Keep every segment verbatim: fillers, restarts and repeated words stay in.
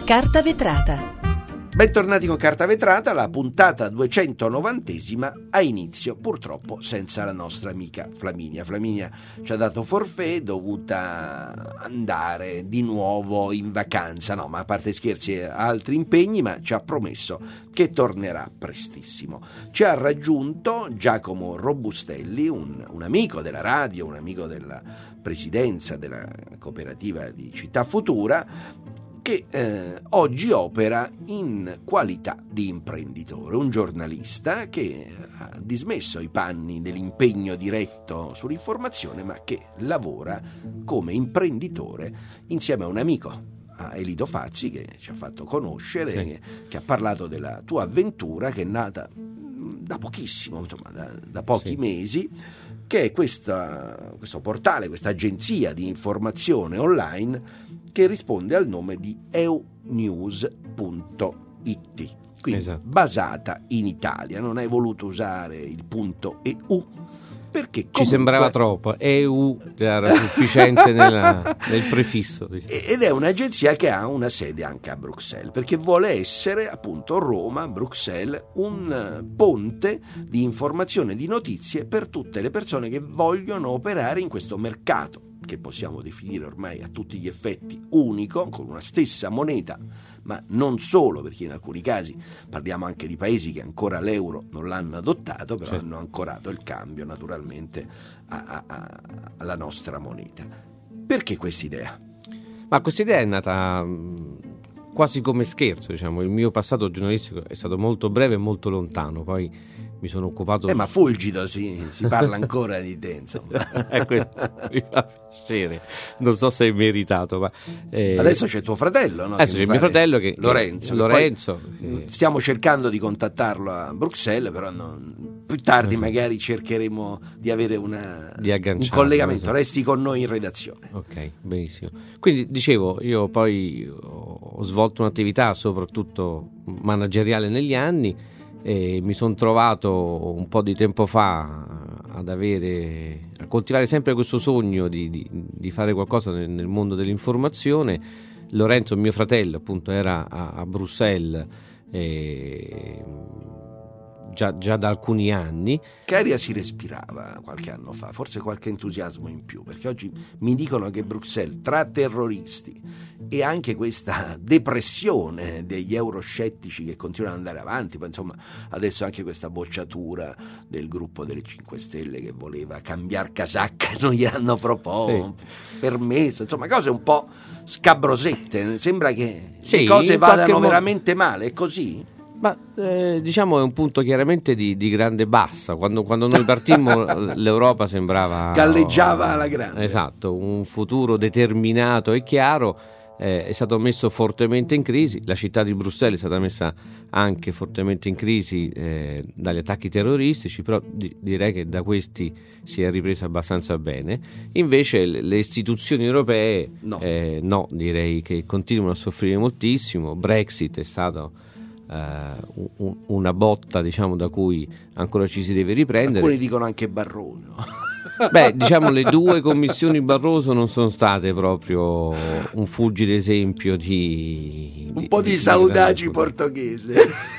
Carta vetrata. Bentornati con Carta Vetrata, la puntata duecentonovantesima ha inizio purtroppo senza la nostra amica Flaminia. Flaminia ci ha dato forfait, è dovuta andare di nuovo in vacanza, no, ma a parte scherzi ha altri impegni, ma ci ha promesso che tornerà prestissimo. Ci ha raggiunto Giacomo Robustelli, un, un amico della radio, un amico della presidenza della cooperativa di Città Futura, che eh, oggi opera in qualità di imprenditore, un giornalista che ha dismesso i panni dell'impegno diretto sull'informazione, ma che lavora come imprenditore insieme a un amico, a Elido Fazzi, che ci ha fatto conoscere, sì. che, che ha parlato della tua avventura, che è nata da pochissimo, insomma, da, da pochi sì. mesi, che è questa, questo portale, questa agenzia di informazione online che risponde al nome di eu news punto it, quindi esatto. basata in Italia. Non hai voluto usare il punto .eu perché comunque... ci sembrava troppo, E U era sufficiente nella, nel prefisso. Ed è un'agenzia che ha una sede anche a Bruxelles, perché vuole essere appunto Roma, Bruxelles, un ponte di informazione e di notizie per tutte le persone che vogliono operare in questo mercato, che possiamo definire ormai a tutti gli effetti unico, con una stessa moneta, ma non solo, perché in alcuni casi parliamo anche di paesi che ancora l'euro non l'hanno adottato, però sì. hanno ancorato il cambio naturalmente a, a, a, alla nostra moneta. Perché questa idea? Ma questa idea è nata quasi come scherzo, diciamo. Il mio passato giornalistico è stato molto breve e molto lontano, poi mi sono occupato... Eh, ma fulgido, si, si parla ancora di te, insomma. Eh, questo mi fa piacere. Non so se è meritato, ma... Eh... Adesso c'è tuo fratello, no? Adesso c'è mio fratello che... Lorenzo. Lorenzo. Che... Stiamo cercando di contattarlo a Bruxelles, però non... più tardi esatto. magari cercheremo di avere una... di un collegamento. Esatto. Resti con noi in redazione. Ok, benissimo. Quindi, dicevo, io poi ho svolto un'attività soprattutto manageriale negli anni, e mi sono trovato un po' di tempo fa ad avere a coltivare sempre questo sogno di, di, di fare qualcosa nel, nel mondo dell'informazione. Lorenzo, mio fratello, appunto era a, a Bruxelles e già, già da alcuni anni. Che aria si respirava qualche anno fa? Forse qualche entusiasmo in più, perché oggi mi dicono che Bruxelles, tra terroristi e anche questa depressione degli euroscettici che continuano ad andare avanti, poi insomma adesso anche questa bocciatura del gruppo delle cinque Stelle che voleva cambiare casacca e non gliel'hanno proposto, sì. permesso, insomma cose un po' scabrosette. Sembra che sì, le cose vadano modo... veramente male, è così? Ma eh, diciamo è un punto chiaramente di, di grande bassa. Quando, quando noi partimmo l'Europa sembrava... galleggiava alla grande. Esatto, un futuro determinato e chiaro. Eh, è stato messo fortemente in crisi. La città di Bruxelles è stata messa anche fortemente in crisi eh, dagli attacchi terroristici, però di, direi che da questi si è ripresa abbastanza bene. Invece le, le istituzioni europee no. Eh, no, direi che continuano a soffrire moltissimo. Brexit è stato Uh, un, una botta, diciamo, da cui ancora ci si deve riprendere. Alcuni dicono anche Barroso. Beh, diciamo le due commissioni Barroso non sono state proprio un fulgido esempio di... un di, po' di, di saudagi portoghese.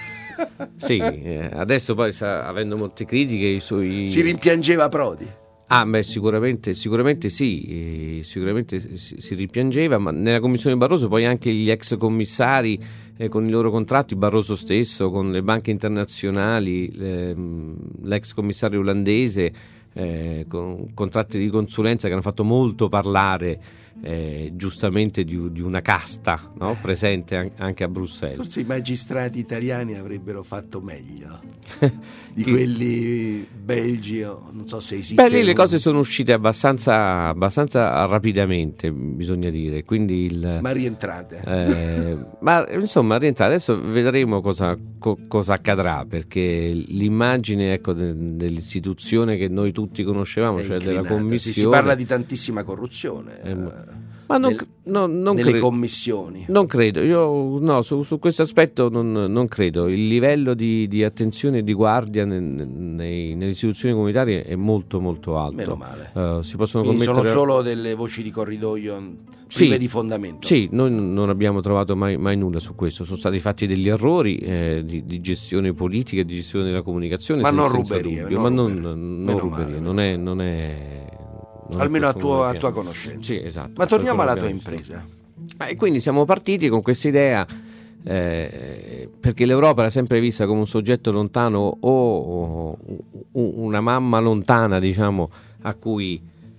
Sì, eh, adesso poi sta avendo molte critiche i suoi... Si rimpiangeva Prodi. Ah, beh, sicuramente, sicuramente sì, sicuramente si, si rimpiangeva, ma nella commissione Barroso poi anche gli ex commissari eh, con i loro contratti, Barroso stesso, con le banche internazionali, le, l'ex commissario olandese, eh, con contratti di consulenza che hanno fatto molto parlare eh, giustamente di, di una casta, no? presente an- anche a Bruxelles. Forse i magistrati italiani avrebbero fatto meglio di quelli belgi, o non so se esiste. Beh, lì le cose sono uscite abbastanza, abbastanza rapidamente, bisogna dire, quindi il, ma rientrate eh, ma insomma rientrate. Adesso vedremo cosa, co, cosa accadrà, perché l'immagine, ecco, de, dell'istituzione che noi tutti conoscevamo, è cioè inclinata. della commissione, si, si parla di tantissima corruzione. eh, Ma non, nel, no, non nelle credo, commissioni? Non credo, io no, su, su questo aspetto non, non credo. Il livello di, di attenzione e di guardia nei, nei, nelle istituzioni comunitarie è molto molto alto. Meno male. Uh, si possono Quindi commettere... sono solo delle voci di corridoio sì, prive di fondamento? Sì, noi non abbiamo trovato mai, mai nulla su questo. Sono stati fatti degli errori eh, di, di gestione politica, di gestione della comunicazione, ma senza, non senza ruberie, dubbio, non ma ruberie. non, non ruberie, male, non è... Non è Non almeno a tua, a piano. tua conoscenza. Sì, esatto. Ma torniamo alla tua visto. impresa. E quindi siamo partiti con questa idea, eh, perché l'Europa era sempre vista come un soggetto lontano o, o una mamma lontana, diciamo, a cui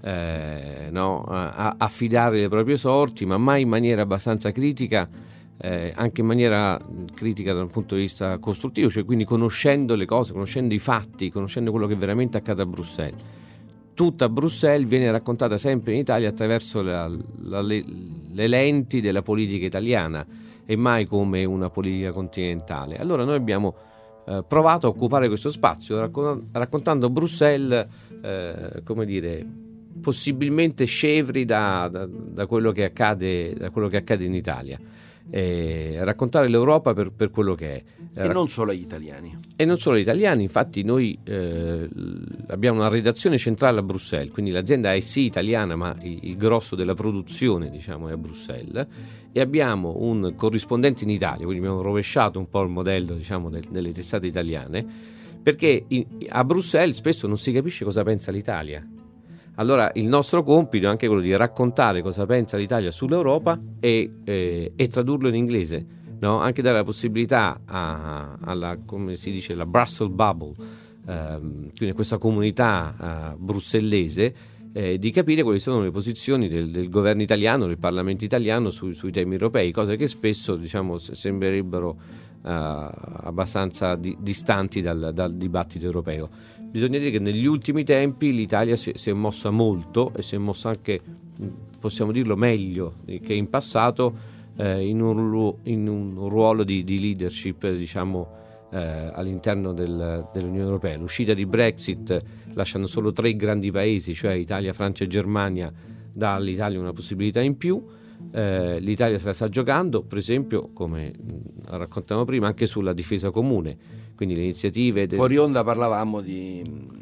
eh, no, a, affidare le proprie sorti, ma mai in maniera abbastanza critica, eh, anche in maniera critica dal punto di vista costruttivo, cioè quindi conoscendo le cose, conoscendo i fatti, conoscendo quello che veramente accade a Bruxelles. Tutta Bruxelles viene raccontata sempre in Italia attraverso la, la, le, le lenti della politica italiana e mai come una politica continentale. Allora noi abbiamo eh, provato a occupare questo spazio raccon- raccontando Bruxelles, eh, come dire, possibilmente scevri da, da, da, quello che accade, da quello che accade in Italia. Eh, raccontare l'Europa per, per quello che è. E non solo agli italiani. E non solo agli italiani, infatti noi eh, abbiamo una redazione centrale a Bruxelles, quindi l'azienda è sì italiana, ma il, il grosso della produzione, diciamo, è a Bruxelles, e abbiamo un corrispondente in Italia, quindi abbiamo rovesciato un po' il modello, diciamo, del, delle testate italiane, perché in, a Bruxelles spesso non si capisce cosa pensa l'Italia. Allora il nostro compito è anche quello di raccontare cosa pensa l'Italia sull'Europa e, eh, e tradurlo in inglese, no? Anche dare la possibilità a, alla, come si dice, la Brussels Bubble, ehm, quindi questa comunità eh, brussellese, eh, di capire quali sono le posizioni del, del governo italiano, del Parlamento italiano su, sui temi europei, cose che spesso, diciamo, sembrerebbero eh, abbastanza di, distanti dal, dal dibattito europeo. Bisogna dire che negli ultimi tempi l'Italia si, si è mossa molto e si è mossa anche, possiamo dirlo, meglio che in passato, eh, in, un, in un ruolo di, di leadership, diciamo, eh, all'interno del, dell'Unione Europea. L'uscita di Brexit, lasciando solo tre grandi paesi, cioè Italia, Francia e Germania, dà all'Italia una possibilità in più. Eh, L'Italia se la sta giocando, per esempio, come raccontavamo prima, anche sulla difesa comune. Quindi le iniziative del... Fuori onda parlavamo di,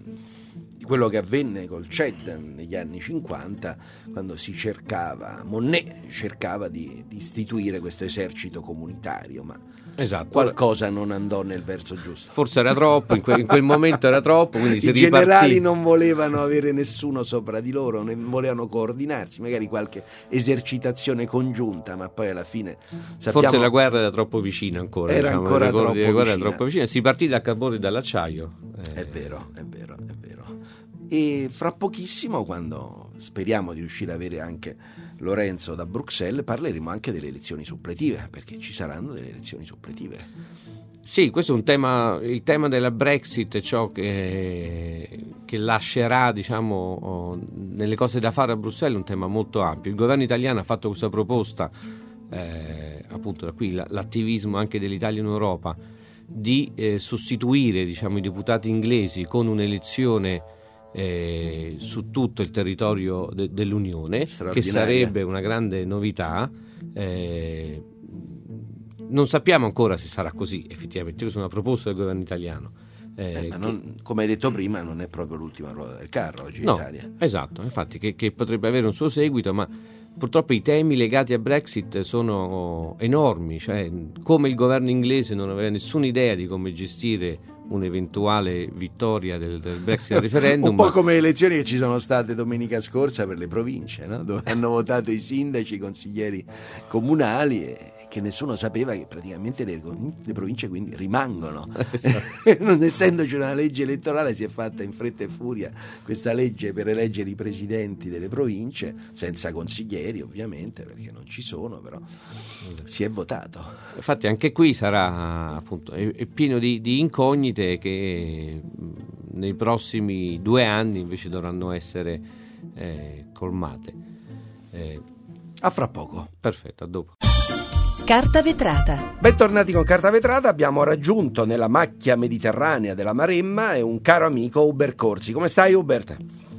di quello che avvenne col C E D negli anni cinquanta, quando si cercava, Monnet cercava di, di istituire questo esercito comunitario, ma esatto, qualcosa non andò nel verso giusto. Forse era troppo, in, que- in quel momento era troppo, quindi si I ripartì. generali non volevano avere nessuno sopra di loro, non volevano coordinarsi, magari qualche esercitazione congiunta, ma poi alla fine sappiamo... Forse la guerra era troppo vicina ancora. Era diciamo, ancora troppo la guerra vicina. Era troppo vicina. Si partì dal carbone e dall'acciaio. Eh. È vero, è vero, è vero. E fra pochissimo, quando speriamo di riuscire ad avere anche Lorenzo da Bruxelles, parleremo anche delle elezioni suppletive, perché ci saranno delle elezioni suppletive. Sì, questo è un tema, il tema della Brexit è ciò che, che lascerà, diciamo, nelle cose da fare a Bruxelles, un tema molto ampio. Il governo italiano ha fatto questa proposta, eh, appunto da qui l'attivismo anche dell'Italia in Europa, di eh, sostituire, diciamo, i deputati inglesi con un'elezione Eh, su tutto il territorio de- dell'Unione, che sarebbe una grande novità. Eh, non sappiamo ancora se sarà così effettivamente, questa è una proposta del governo italiano. Eh, eh, ma non, come hai detto prima, non è proprio l'ultima ruota del carro oggi in no, Italia. Esatto, infatti che, che potrebbe avere un suo seguito, ma purtroppo i temi legati a Brexit sono enormi, cioè come il governo inglese non aveva nessuna idea di come gestire un'eventuale vittoria del, del Brexit referendum. Un po' come le elezioni che ci sono state domenica scorsa per le province, no? Dove hanno votato i sindaci, i consiglieri comunali, e che nessuno sapeva che praticamente le, le province quindi rimangono. Esatto. Non essendoci una legge elettorale, si è fatta in fretta e furia questa legge per eleggere i presidenti delle province, senza consiglieri ovviamente, perché non ci sono, però si è votato. Infatti anche qui sarà, appunto, è, è pieno di, di incognite che nei prossimi due anni invece dovranno essere eh, colmate. Eh, a fra poco. Perfetto, a dopo. Carta vetrata. Bentornati con Carta vetrata. Abbiamo raggiunto nella macchia mediterranea della Maremma e un caro amico, Hubert Corsi. Come stai, Hubert?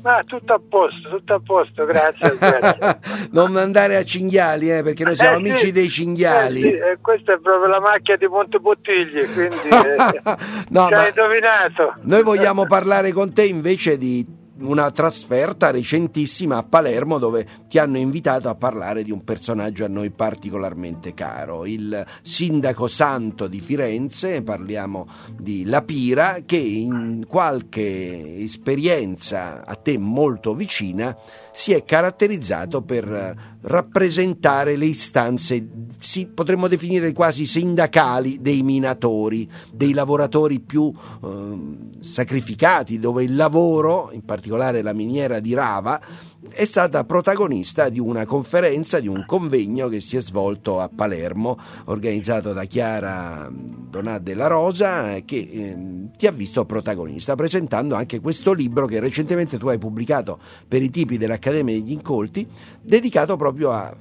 Ma tutto a posto, tutto a posto, grazie. grazie. Non andare a cinghiali, eh, perché noi siamo eh, amici sì, dei cinghiali. Eh, sì, eh, questa è proprio la macchia di Montebottigli, quindi eh, no, ci ma hai indovinato. Noi vogliamo parlare con te invece di una trasferta recentissima a Palermo, dove ti hanno invitato a parlare di un personaggio a noi particolarmente caro, il sindaco santo di Firenze. Parliamo di La Pira, che in qualche esperienza a te molto vicina si è caratterizzato per rappresentare le istanze, si, potremmo definire quasi sindacali, dei minatori, dei lavoratori più eh, sacrificati, dove il lavoro, in particolare la miniera di Rava, è stata protagonista di una conferenza, di un convegno che si è svolto a Palermo, organizzato da Chiara Donà della Rosa, che eh, ti ha visto protagonista, presentando anche questo libro che recentemente tu hai pubblicato per i tipi dell'Accademia degli Incolti, dedicato proprio a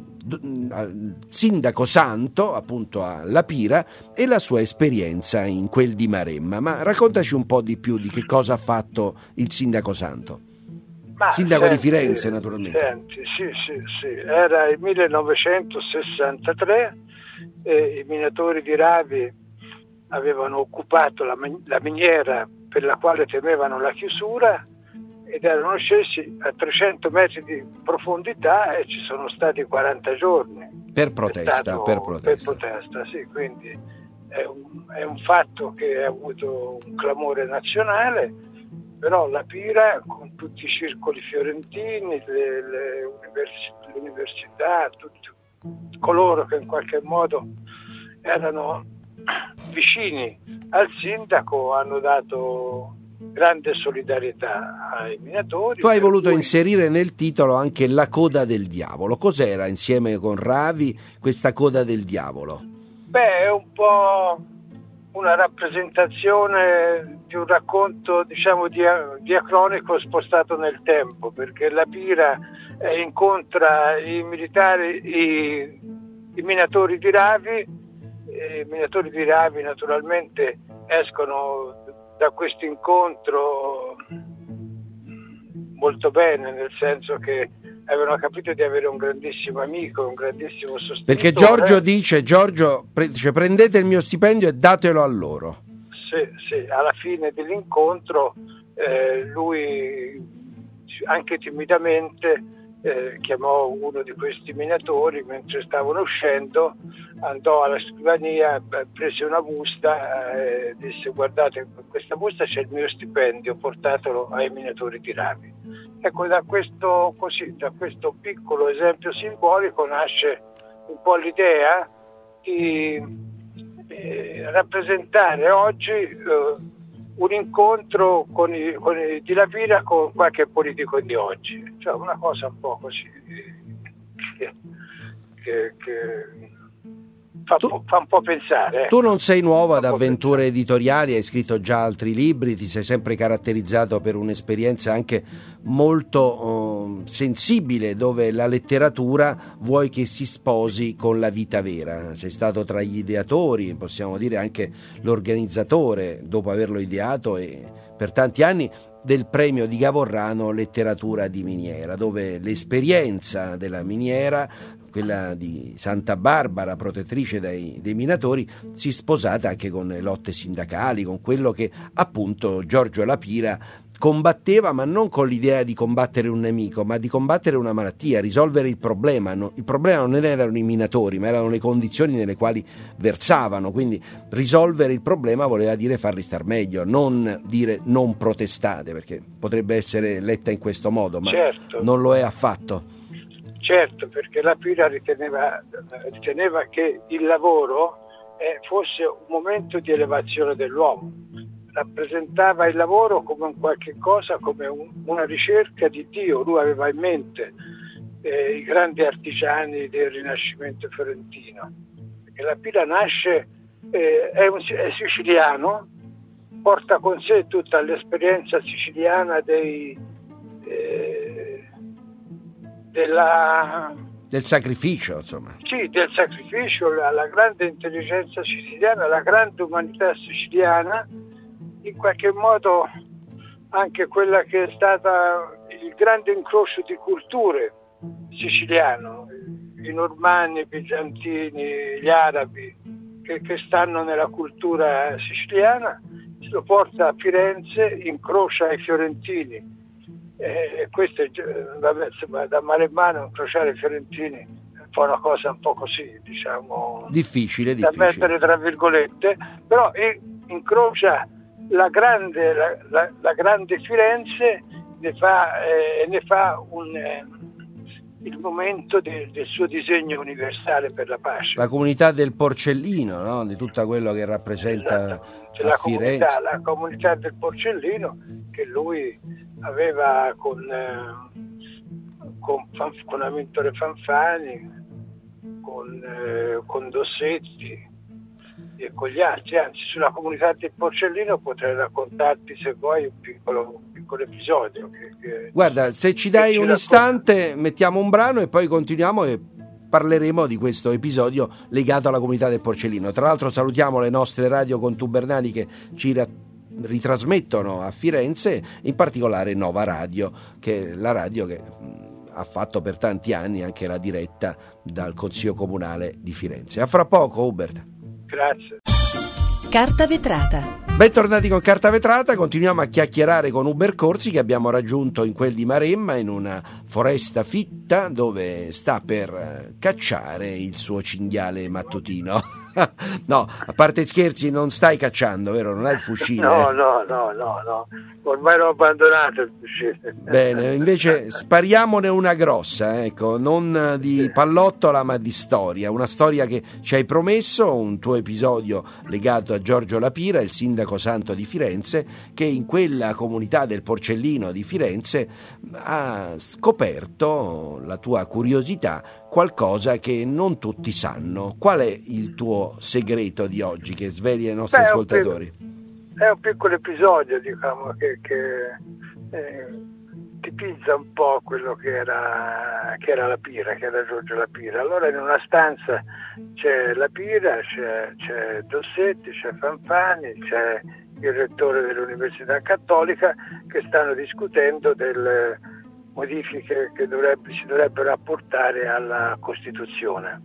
al sindaco santo, appunto a La Pira, e la sua esperienza in quel di Maremma. Ma raccontaci un po' di più di che cosa ha fatto il sindaco santo. Ma sindaco senti, di Firenze, naturalmente. Senti, sì, sì, sì. Era il millenovecentosessantatré e i minatori di Ravi avevano occupato la, la miniera per la quale temevano la chiusura ed erano scesi a trecento metri di profondità e ci sono stati quaranta giorni. Per protesta, stato, per protesta. Per protesta, sì, quindi è un, è un fatto che ha avuto un clamore nazionale, però La Pira, con tutti i circoli fiorentini, le, le, universi- le università, tutti coloro che in qualche modo erano vicini al sindaco, hanno dato grande solidarietà ai minatori. Tu hai voluto cui... inserire nel titolo anche La coda del diavolo. Cos'era, insieme con Ravi, questa coda del diavolo? Beh, è un po' una rappresentazione di un racconto, diciamo, dia- diacronico spostato nel tempo, perché La Pira eh, incontra i militari, i, i minatori di Ravi, e i minatori di Ravi naturalmente escono da questo incontro molto bene, nel senso che avevano capito di avere un grandissimo amico, un grandissimo sostenitore. Perché Giorgio dice, Giorgio dice, prendete il mio stipendio e datelo a loro. Sì, sì, alla fine dell'incontro eh, lui anche timidamente eh, chiamò uno di questi minatori mentre stavano uscendo, andò alla scrivania, prese una busta e eh, disse: guardate, in questa busta c'è il mio stipendio, portatelo ai minatori di Ravi. Ecco, da questo, così, da questo piccolo esempio simbolico nasce un po' l'idea di eh, rappresentare oggi eh, un incontro con i, con i, di La Pira con qualche politico di oggi, cioè una cosa un po' così che, che, che fa, tu, fa un po' pensare. Eh. Tu non sei nuovo ad avventure editoriali, hai scritto già altri libri, ti sei sempre caratterizzato per un'esperienza anche molto eh, sensibile, dove la letteratura vuoi che si sposi con la vita vera. Sei stato tra gli ideatori, possiamo dire anche l'organizzatore, dopo averlo ideato e per tanti anni, del premio di Gavorrano Letteratura di Miniera, dove l'esperienza della miniera, quella di Santa Barbara, protettrice dei, dei minatori, si è sposata anche con le lotte sindacali, con quello che appunto Giorgio La Pira combatteva, ma non con l'idea di combattere un nemico, ma di combattere una malattia, risolvere il problema. No, il problema non erano i minatori, ma erano le condizioni nelle quali versavano, quindi risolvere il problema voleva dire farli star meglio, non dire non protestate, perché potrebbe essere letta in questo modo, ma certo, non lo è affatto. Certo, perché La Pira riteneva, riteneva che il lavoro eh, fosse un momento di elevazione dell'uomo. Rappresentava il lavoro come un qualche cosa, come un, una ricerca di Dio. Lui aveva in mente eh, i grandi artigiani del Rinascimento fiorentino. Perché La Pira nasce, eh, è, un, è siciliano, porta con sé tutta l'esperienza siciliana dei, eh, della, del sacrificio, insomma. Sì, del sacrificio, la, la grande intelligenza siciliana, la grande umanità siciliana. In qualche modo anche quella che è stata il grande incrocio di culture siciliano, i normanni, i bizantini, gli arabi che, che stanno nella cultura siciliana, lo porta a Firenze, incrocia i fiorentini, e questo è, vabbè, insomma, da male in mano incrociare i fiorentini è un po' una cosa un po' così, diciamo, difficile, da difficile. mettere tra virgolette, però incrocia la grande, la, la, la grande Firenze, ne fa, eh, ne fa un, eh, il momento de, del suo disegno universale per la pace. La comunità del Porcellino, no? Di tutto quello che rappresenta Esatto. a la Firenze. Comunità, la comunità del Porcellino che lui aveva con, eh, con, con Amintore Fanfani, con, eh, con Dossetti e con gli altri. Anzi, sulla comunità del Porcellino potrei raccontarti, se vuoi, un piccolo, un piccolo episodio che, che, Guarda, se ci dai un istante mettiamo un brano e poi continuiamo e parleremo di questo episodio legato alla comunità del Porcellino. Tra l'altro salutiamo le nostre radio contubernali che ci ra- ritrasmettono a Firenze, in particolare Nova Radio, che è la radio che ha fatto per tanti anni anche la diretta dal Consiglio Comunale di Firenze. A fra poco, Hubert. Grazie. Carta vetrata. Bentornati con Carta Vetrata, continuiamo a chiacchierare con Hubert Corsi che abbiamo raggiunto in quel di Maremma, in una foresta fitta dove sta per cacciare il suo cinghiale mattutino. No, a parte scherzi, non stai cacciando, vero? Non hai il fucile? No, eh? no, no, no, no, ormai l'ho abbandonato il fucile. Bene, invece spariamone una grossa, ecco, non di pallottola ma di storia, una storia che ci hai promesso, un tuo episodio legato a Giorgio Lapira, il sindaco santo di Firenze, che in quella comunità del Porcellino di Firenze ha scoperto, la tua curiosità, qualcosa che non tutti sanno. Qual è il tuo segreto di oggi che sveli ai nostri Beh, ascoltatori? È un, piccolo, è un piccolo episodio, diciamo, che, che eh, tipizza un po' quello che era, che era Lapira, che era Giorgio Lapira. Allora in una stanza c'è Lapira, c'è, c'è Dossetti, c'è Fanfani, c'è il rettore dell'Università Cattolica che stanno discutendo delle modifiche che dovrebbe, si dovrebbero apportare alla Costituzione.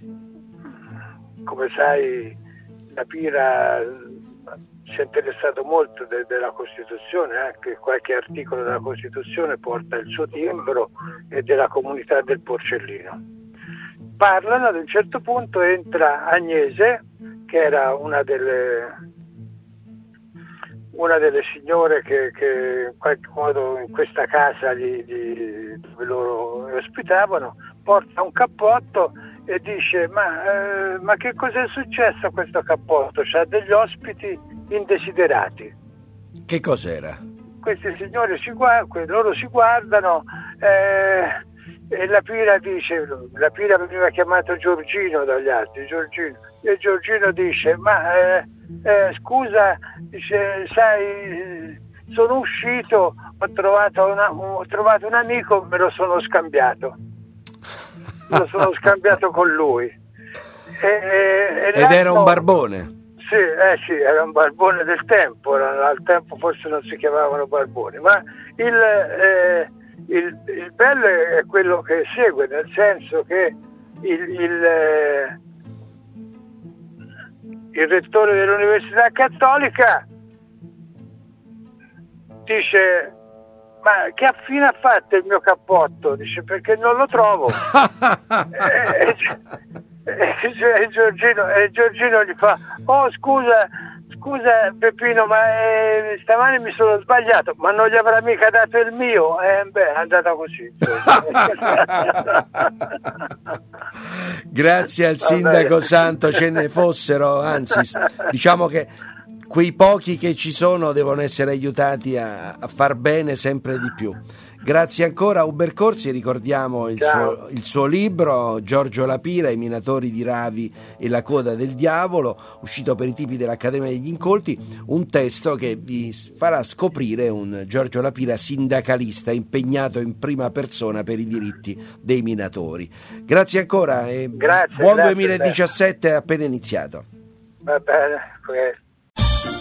Come sai, Lapira si è interessato molto de- della Costituzione, anche qualche articolo della Costituzione porta il suo timbro, e della comunità del Porcellino. Parlano, ad un certo punto entra Agnese, che era una delle una delle signore che, che in qualche modo in questa casa li, li, dove loro ospitavano, porta un cappotto e dice: ma, eh, ma che cosa è successo a questo cappotto? C'ha degli ospiti indesiderati. Che cos'era? Questi signori si guardano, loro si guardano, eh, e Lapira dice, Lapira veniva chiamato Giorgino dagli altri, Giorgino, e Giorgino dice: ma eh, eh, scusa, dice, sai, sono uscito, ho trovato, una, ho trovato un amico, me lo sono scambiato, me lo sono scambiato con lui. E, e, Ed era un barbone. Sì, eh sì, era un barbone del tempo, al tempo forse non si chiamavano barboni, ma il, eh, il, il bello è quello che segue, nel senso che il, il, eh, il rettore dell'Università Cattolica dice: ma che fine ha fatto il mio cappotto? Dice: perché non lo trovo. e, e, e, Giorgino, e Giorgino gli fa: oh scusa, scusa Peppino, ma eh, stamani mi sono sbagliato, ma non gli avrà mica dato il mio? Eh, beh, è andata così. Grazie al sindaco santo ce ne fossero, anzi diciamo che quei pochi che ci sono devono essere aiutati a, a far bene sempre di più. Grazie ancora a Hubert Corsi, ricordiamo il suo, il suo libro Giorgio Lapira, I minatori di Ravi e la coda del diavolo, uscito per i tipi dell'Accademia degli Incolti, un testo che vi farà scoprire un Giorgio Lapira sindacalista impegnato in prima persona per i diritti dei minatori. Grazie ancora e grazie, buon grazie, duemiladiciassette appena iniziato. Va bene.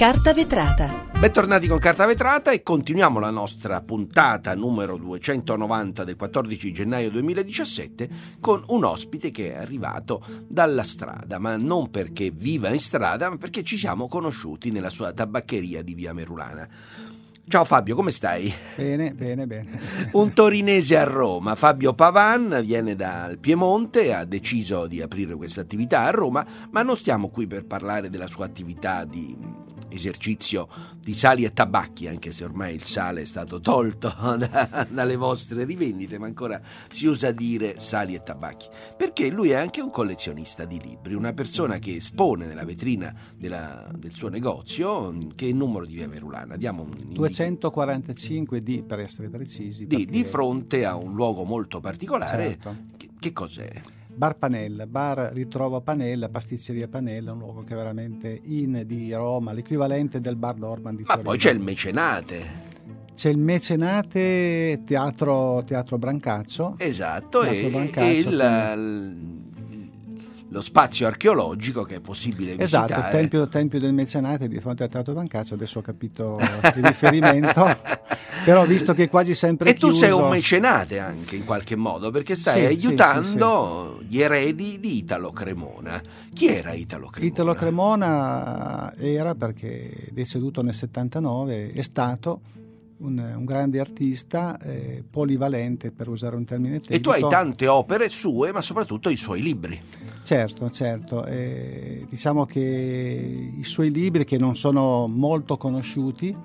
Carta vetrata. Bentornati con Carta vetrata e continuiamo la nostra puntata numero duecentonovanta del quattordici gennaio duemiladiciassette con un ospite che è arrivato dalla strada, ma non perché viva in strada, ma perché ci siamo conosciuti nella sua tabaccheria di via Merulana. Ciao Fabio, come stai? Bene, bene, bene. Un torinese a Roma, Fabio Pavan, viene dal Piemonte, ha deciso di aprire questa attività a Roma, ma non stiamo qui per parlare della sua attività di esercizio di sali e tabacchi, anche se ormai il sale è stato tolto da, dalle vostre rivendite, ma ancora si usa dire sali e tabacchi, perché lui è anche un collezionista di libri, una persona che espone nella vetrina della, del suo negozio, che è il numero di via Merulana. Diamo un duecentoquarantacinque D per essere precisi. Di, perché... di fronte a un luogo molto particolare. Certo. Che, che cos'è? Bar Panella, bar Ritrovo Panella, pasticceria Panella, un luogo che è veramente in di Roma, l'equivalente del bar Norman di Ma Torino. poi c'è il mecenate. C'è il mecenate teatro, teatro Brancaccio. Esatto, teatro e, Brancaccio, e il, quindi... lo spazio archeologico che è possibile visitare. Esatto, il tempio, tempio del mecenate di fronte al teatro Brancaccio, adesso ho capito il riferimento. Però visto che è quasi sempre e chiuso... tu sei un mecenate anche in qualche modo, perché stai sì, aiutando sì, sì, gli eredi di Italo Cremona. Chi era Italo Cremona? Italo Cremona era, perché deceduto nel settantanove, è stato un, un grande artista, eh, polivalente, per usare un termine tecnico. E tu hai tante opere sue, ma soprattutto i suoi libri. Certo, certo. Eh, diciamo che i suoi libri, che non sono molto conosciuti,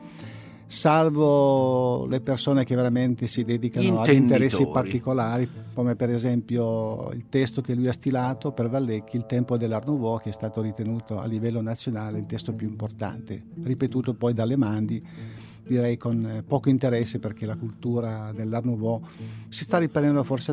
salvo le persone che veramente si dedicano ad interessi particolari, come per esempio il testo che lui ha stilato per Vallecchi, Il tempo dell'Art Nouveau, che è stato ritenuto a livello nazionale il testo più importante, ripetuto poi dalle Mandi, direi con poco interesse, perché la cultura dell'Art Nouveau si sta riprendendo forse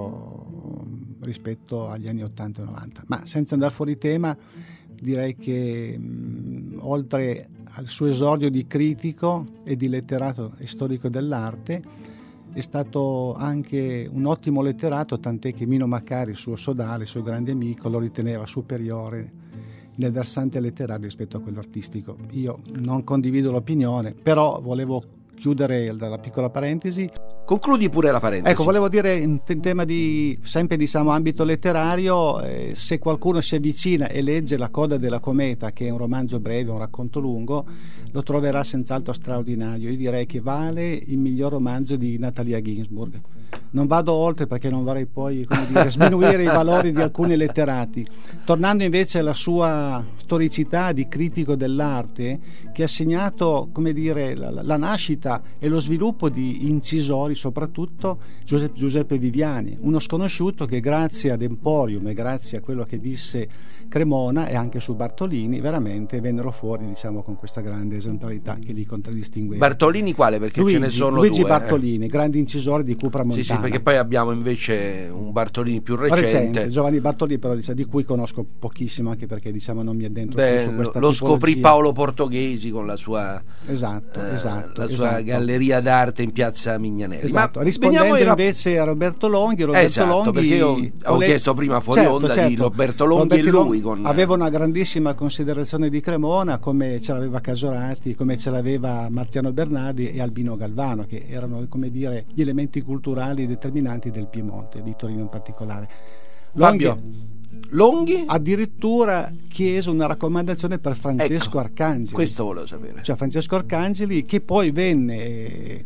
adesso rispetto agli anni ottanta e novanta. Ma senza andare fuori tema, direi che mh, oltre al suo esordio di critico e di letterato e storico dell'arte, è stato anche un ottimo letterato, tant'è che Mino Maccari, il suo sodale, il suo grande amico, lo riteneva superiore nel versante letterario rispetto a quello artistico. Io non condivido l'opinione, però volevo chiudere dalla piccola parentesi. Concludi pure la parentesi. Ecco, volevo dire in tema di sempre diciamo ambito letterario, eh, se qualcuno si avvicina e legge La coda della cometa, che è un romanzo breve, un racconto lungo, lo troverà senz'altro straordinario. Io direi che vale il miglior romanzo di Natalia Ginzburg. Non vado oltre, perché non vorrei poi, come dire, sminuire i valori di alcuni letterati. Tornando invece alla sua storicità di critico dell'arte, che ha segnato, come dire, la, la nascita e lo sviluppo di incisori, soprattutto Giuseppe, Giuseppe Viviani, uno sconosciuto che grazie ad Emporium e grazie a quello che disse Cremona e anche su Bartolini veramente vennero fuori, diciamo, con questa grande esemplarità che li contraddistingueva. Bartolini quale? Perché Luigi, ce ne sono Luigi due. Bartolini, eh. grande incisore di Cupra Montana. Sì, sì, perché poi abbiamo invece un Bartolini più recente. recente Giovanni Bartolini, però diciamo, di cui conosco pochissimo, anche perché diciamo non mi addentro Beh, più su questa lo tipologia. Scoprì Paolo Portoghesi con la sua, esatto, eh, esatto, la esatto. sua galleria d'arte in piazza Mignanelli. Esatto. Ma rispondendo era... invece a Roberto Longhi, Roberto esatto, Longhi, perché io avevo le... chiesto prima fuori certo, onda certo. di Roberto Longhi Roberto e lui con... aveva una grandissima considerazione di Cremona, come ce l'aveva Casorati, come ce l'aveva Marziano Bernardi e Albino Galvano, che erano, come dire, gli elementi culturali determinanti del Piemonte, di Torino in particolare. Longhi, Fabio Longhi addirittura chiese una raccomandazione per Francesco ecco, Arcangeli. Questo volevo sapere. Cioè Francesco Arcangeli, che poi venne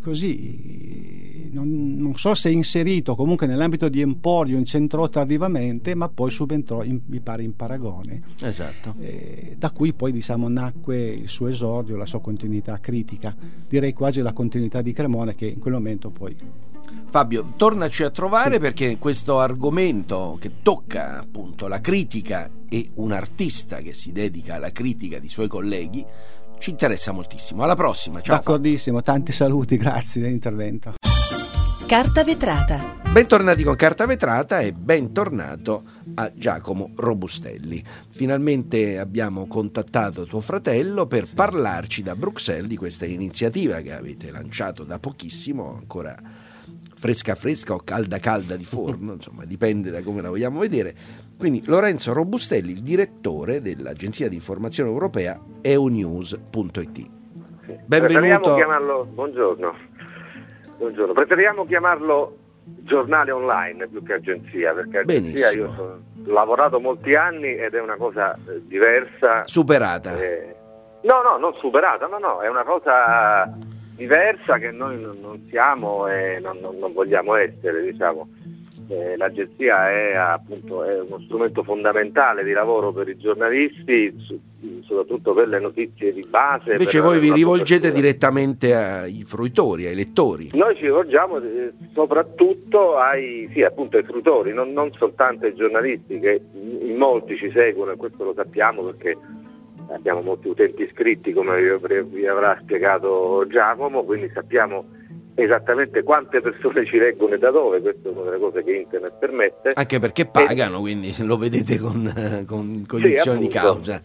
così, non, non so se inserito comunque nell'ambito di Emporio, incentrò tardivamente, ma poi subentrò in, mi pare in Paragone. Esatto. Eh, da cui poi diciamo nacque il suo esordio, la sua continuità critica, direi quasi la continuità di Cremona, che in quel momento poi... Fabio, tornaci a trovare, sì. perché questo argomento che tocca appunto la critica e un artista che si dedica alla critica di suoi colleghi ci interessa moltissimo. Alla prossima, ciao. D'accordissimo, Fabio. Tanti saluti, grazie dell'intervento. Carta vetrata. Bentornati con Carta vetrata e bentornato a Giacomo Robustelli. Finalmente abbiamo contattato tuo fratello per sì. parlarci da Bruxelles di questa iniziativa che avete lanciato da pochissimo, ancora fresca fresca o calda calda di forno, insomma dipende da come la vogliamo vedere. Quindi Lorenzo Robustelli, il direttore dell'agenzia di informazione europea e u news punto it. Sì. Benvenuto. Preferiamo chiamarlo, buongiorno. buongiorno, preferiamo chiamarlo giornale online più che agenzia, perché agenzia Benissimo. io sono, ho lavorato molti anni ed è una cosa eh, diversa. Superata. Eh, no, no, non superata, no, no, è una cosa diversa che noi non, non siamo e non, non, non vogliamo essere, diciamo. Eh, l'agenzia è appunto è uno strumento fondamentale di lavoro per i giornalisti, su, soprattutto per le notizie di base. Invece voi vi rivolgete direttamente ai fruitori, ai lettori. Noi ci rivolgiamo eh, soprattutto ai, sì, appunto ai fruitori, non, non soltanto ai giornalisti, che in molti ci seguono, e questo lo sappiamo perché abbiamo molti utenti iscritti, come vi, vi avrà spiegato Giacomo, quindi sappiamo esattamente quante persone ci leggono e da dove. Questa è una delle cose che internet permette, anche perché pagano, e... quindi lo vedete con, con cognizione sì, di causa.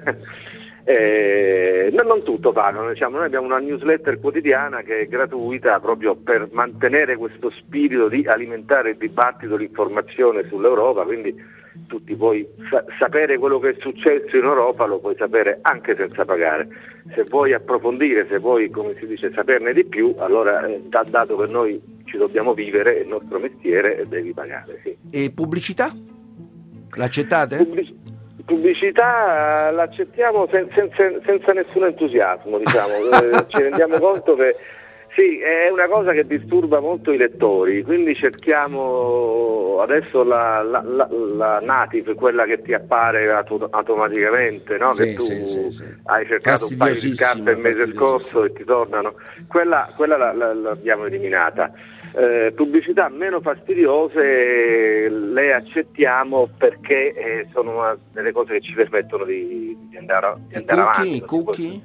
eh, non, non tutto pagano, diciamo. Noi abbiamo una newsletter quotidiana che è gratuita proprio per mantenere questo spirito di alimentare il dibattito, l'informazione sull'Europa, quindi tutti puoi sa- sapere quello che è successo in Europa, lo puoi sapere anche senza pagare. Se vuoi approfondire, se vuoi, come si dice, saperne di più, allora eh, dato che noi ci dobbiamo vivere, è il nostro mestiere, devi pagare, sì. E pubblicità? L'accettate? Pubblic- pubblicità l'accettiamo sen- sen- sen- senza nessun entusiasmo, diciamo. eh, ci rendiamo conto che sì, è una cosa che disturba molto i lettori, quindi cerchiamo adesso la, la, la, la native, quella che ti appare auto, automaticamente, no? Sì, che tu sì, sì, sì. hai cercato un paio di scarpe il mese scorso e ti tornano, quella, quella la, la, l'abbiamo eliminata. Eh, pubblicità meno fastidiose le accettiamo perché eh, sono una delle cose che ci permettono di, di andare, di andare cookie, avanti. Cookie?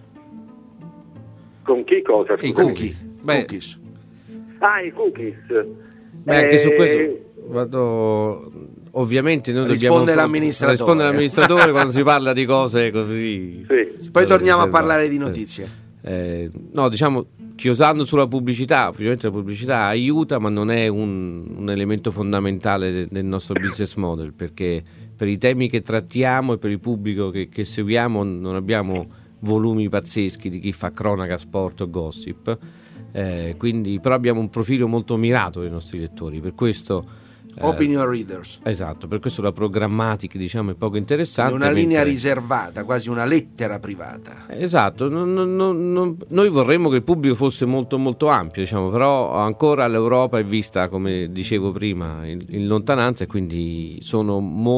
Con chi cosa? I cookies. Beh, cookies. Ah, i cookies. Beh, anche eh, su questo vado. Ovviamente noi risponde dobbiamo l'amministratore. risponde l'amministratore quando si parla di cose così. Sì. Poi torniamo a parlare di notizie. Eh, no, diciamo, chiosando sulla pubblicità, ovviamente la pubblicità aiuta, ma non è un, un elemento fondamentale de, del nostro business model, perché per i temi che trattiamo e per il pubblico che, che seguiamo non abbiamo volumi pazzeschi di chi fa cronaca, sport o gossip, eh, quindi però abbiamo un profilo molto mirato dei nostri lettori, per questo eh, opinion readers, esatto, per questo la programmatica, diciamo, è poco interessante, è una linea mentre... riservata, quasi una lettera privata. Esatto, non, non, non, noi vorremmo che il pubblico fosse molto molto ampio, diciamo, però ancora l'Europa è vista, come dicevo prima, in, in lontananza, e quindi sono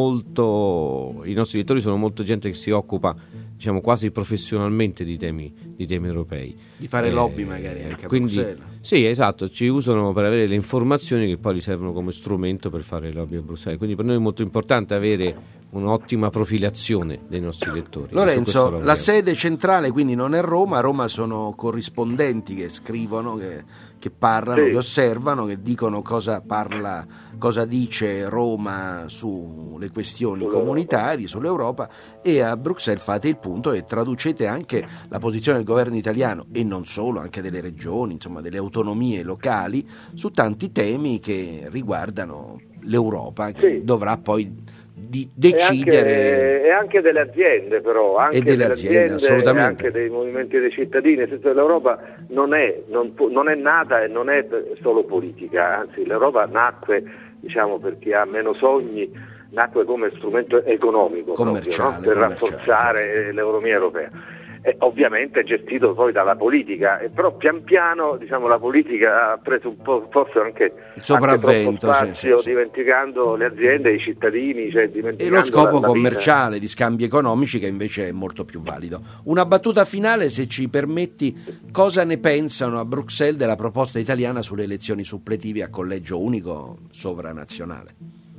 molto, i nostri lettori sono molto gente che si occupa, diciamo, quasi professionalmente di temi, di temi europei. Di fare eh, lobby magari anche a quindi, Bruxelles. Sì, esatto, ci usano per avere le informazioni che poi gli servono come strumento per fare lobby a Bruxelles. Quindi per noi è molto importante avere un'ottima profilazione dei nostri lettori. Lorenzo, la sede centrale quindi non è Roma, a Roma sono corrispondenti che scrivono, che, che parlano, sì. che osservano, che dicono cosa parla, cosa dice Roma sulle questioni sull'Europa. comunitarie, sull'Europa, e a Bruxelles fate il punto e traducete anche la posizione del governo italiano, e non solo, anche delle regioni, insomma delle autonomie locali, su tanti temi che riguardano l'Europa, che sì. dovrà poi di decidere, e anche, e anche delle aziende, però anche e delle delle aziende, aziende assolutamente. e anche dei movimenti dei cittadini, nel senso che l'Europa non è, non, non è nata e non è solo politica, anzi l'Europa nacque, diciamo, per chi ha meno sogni, nacque come strumento economico, commerciale, proprio, no? Per commerciale, rafforzare certo. l'economia europea. E ovviamente è gestito poi dalla politica, e però pian piano, diciamo, la politica ha preso un po', forse anche, il sopravvento, anche troppo spazio, sì, sì, dimenticando le aziende, i cittadini, cioè dimenticando e lo scopo la, la commerciale vita. di scambi economici, che invece è molto più valido. Una battuta finale, se ci permetti: cosa ne pensano a Bruxelles della proposta italiana sulle elezioni suppletive a collegio unico sovranazionale?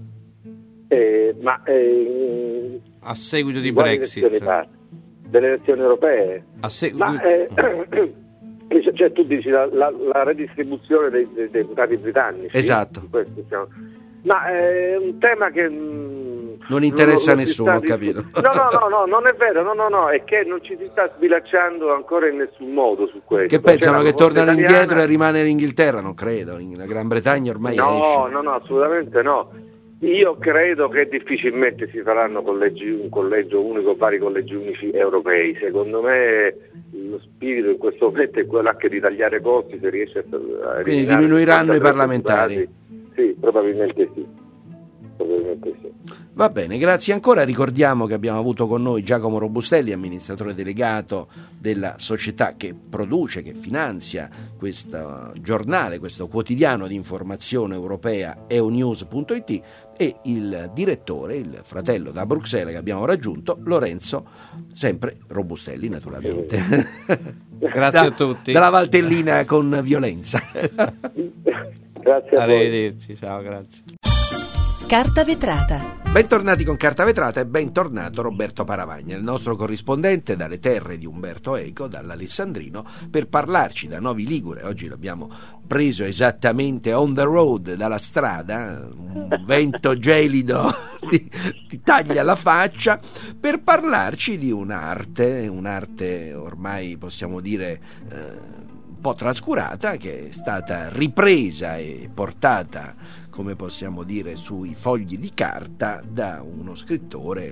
Eh, ma eh, a seguito di quali Brexit, elezioni parli? Delle elezioni europee? a seg- Ma eh, cioè tu dici la, la, la redistribuzione dei, dei deputati britannici? Esatto. Questo, diciamo. Ma è un tema che mh, non interessa a non, nessuno, non ho capito. No, no, no, no, non è vero, no, no, no, è che non ci si sta sbilanciando ancora in nessun modo su questo. Che pensano che tornano italiana... indietro e rimane l'Inghilterra? Non credo, la Gran Bretagna ormai no, esce. No, no, assolutamente no. Io credo che difficilmente si faranno collegi, un collegio unico, vari collegi unici europei. Secondo me lo spirito in questo momento è quello anche di tagliare costi, se riesce a... Quindi diminuiranno i parlamentari? Sì, probabilmente sì. Probabilmente sì. Va bene, grazie ancora. Ricordiamo che abbiamo avuto con noi Giacomo Robustelli, amministratore delegato della società che produce, che finanzia questo giornale, questo quotidiano di informazione europea e u news punto it, e il direttore, il fratello da Bruxelles che abbiamo raggiunto, Lorenzo, sempre Robustelli naturalmente. Grazie da, a tutti. Dalla Valtellina con violenza. Grazie a voi. Arrivederci, ciao, grazie. Carta vetrata. Bentornati con Carta Vetrata e bentornato Roberto Paravagna, il nostro corrispondente dalle terre di Umberto Eco, dall'Alessandrino, per parlarci da Novi Ligure. Oggi l'abbiamo preso esattamente on the road, dalla strada, un vento gelido ti, ti taglia la faccia, per parlarci di un'arte, un'arte ormai possiamo dire eh, un po' trascurata, che è stata ripresa e portata, come possiamo dire, sui fogli di carta da uno scrittore.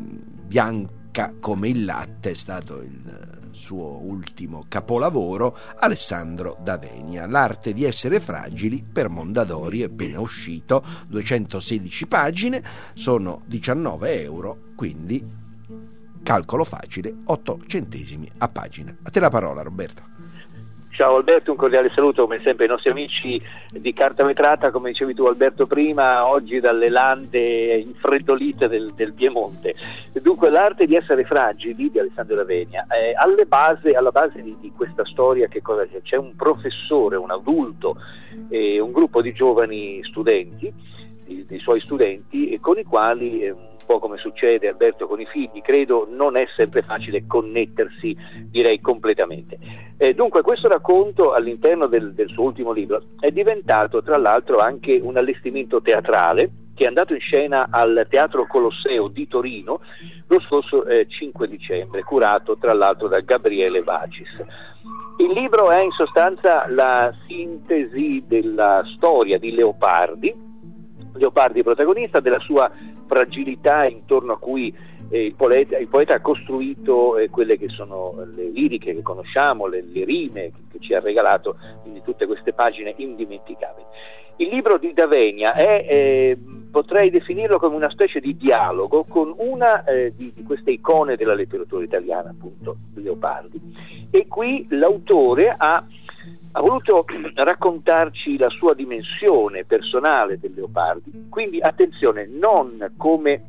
Bianca come il latte è stato il suo ultimo capolavoro, Alessandro d'Avenia. L'arte di essere fragili, per Mondadori, è appena uscito, duecentosedici pagine, sono diciannove euro, quindi calcolo facile, otto centesimi a pagina. A te la parola, Roberto. Ciao Alberto, un cordiale saluto come sempre ai nostri amici di Carta Vetrata. Come dicevi tu Alberto prima, oggi dalle lande infreddolite del, del Piemonte. Dunque l'arte di essere fragili di Alessandro d'Avenia è alle base, alla base di, di questa storia. Che cosa c'è? C'è un professore, un adulto e un gruppo di giovani studenti, di, dei suoi studenti, e con i quali eh, un po' come succede Alberto con i figli, credo non è sempre facile connettersi, direi completamente. Eh, dunque questo racconto all'interno del, del suo ultimo libro è diventato tra l'altro anche un allestimento teatrale che è andato in scena al Teatro Colosseo di Torino lo scorso eh, cinque dicembre, curato tra l'altro da Gabriele Bacis. Il libro è in sostanza la sintesi della storia di Leopardi, Leopardi protagonista, della sua fragilità intorno a cui eh, il, poeta, il poeta ha costruito eh, quelle che sono le liriche che conosciamo, le, le rime che, che ci ha regalato, quindi tutte queste pagine indimenticabili. Il libro di d'Avenia è, eh, potrei definirlo come una specie di dialogo con una eh, di, di queste icone della letteratura italiana, appunto Leopardi, e qui l'autore ha ha voluto raccontarci la sua dimensione personale del Leopardi, quindi attenzione, non come,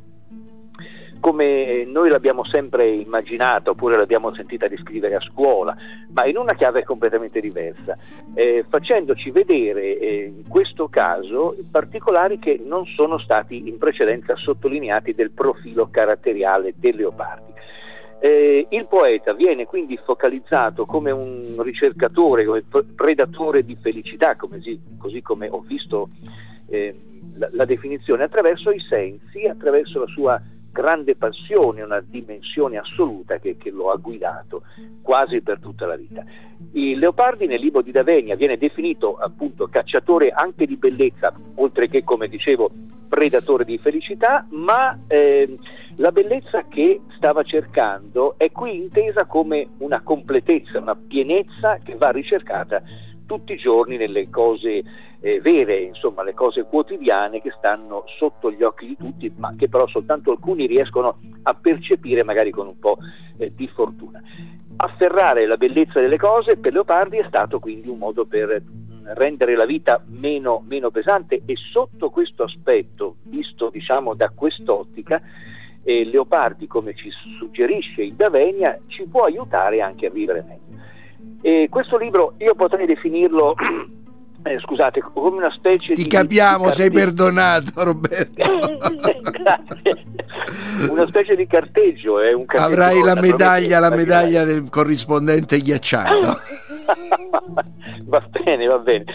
come noi l'abbiamo sempre immaginata oppure l'abbiamo sentita descrivere a scuola, ma in una chiave completamente diversa, eh, facendoci vedere eh, in questo caso particolari che non sono stati in precedenza sottolineati del profilo caratteriale del Leopardi. Eh, il poeta viene quindi focalizzato come un ricercatore, come predatore di felicità, come si, così come ho visto eh, la, la definizione, attraverso i sensi, attraverso la sua grande passione, una dimensione assoluta che, che lo ha guidato quasi per tutta la vita. Il Leopardi nel libro di d'Avenia viene definito appunto cacciatore anche di bellezza, oltre che, come dicevo, predatore di felicità, ma eh, la bellezza che stava cercando è qui intesa come una completezza, una pienezza che va ricercata tutti i giorni nelle cose eh, vere, insomma le cose quotidiane che stanno sotto gli occhi di tutti, ma che però soltanto alcuni riescono a percepire magari con un po' eh, di fortuna. Afferrare la bellezza delle cose per Leopardi è stato quindi un modo per rendere la vita meno, meno pesante, e sotto questo aspetto, visto diciamo da quest'ottica, eh, Leopardi, come ci suggerisce il d'Avenia, ci può aiutare anche a vivere meglio. E questo libro io potrei definirlo eh, scusate, come una specie ti di... Ti capiamo, di sei perdonato, Roberto. Grazie. Una specie di carteggio, è un carteggio. Avrai la medaglia, la medaglia del corrispondente ghiacciato. Va bene, va bene.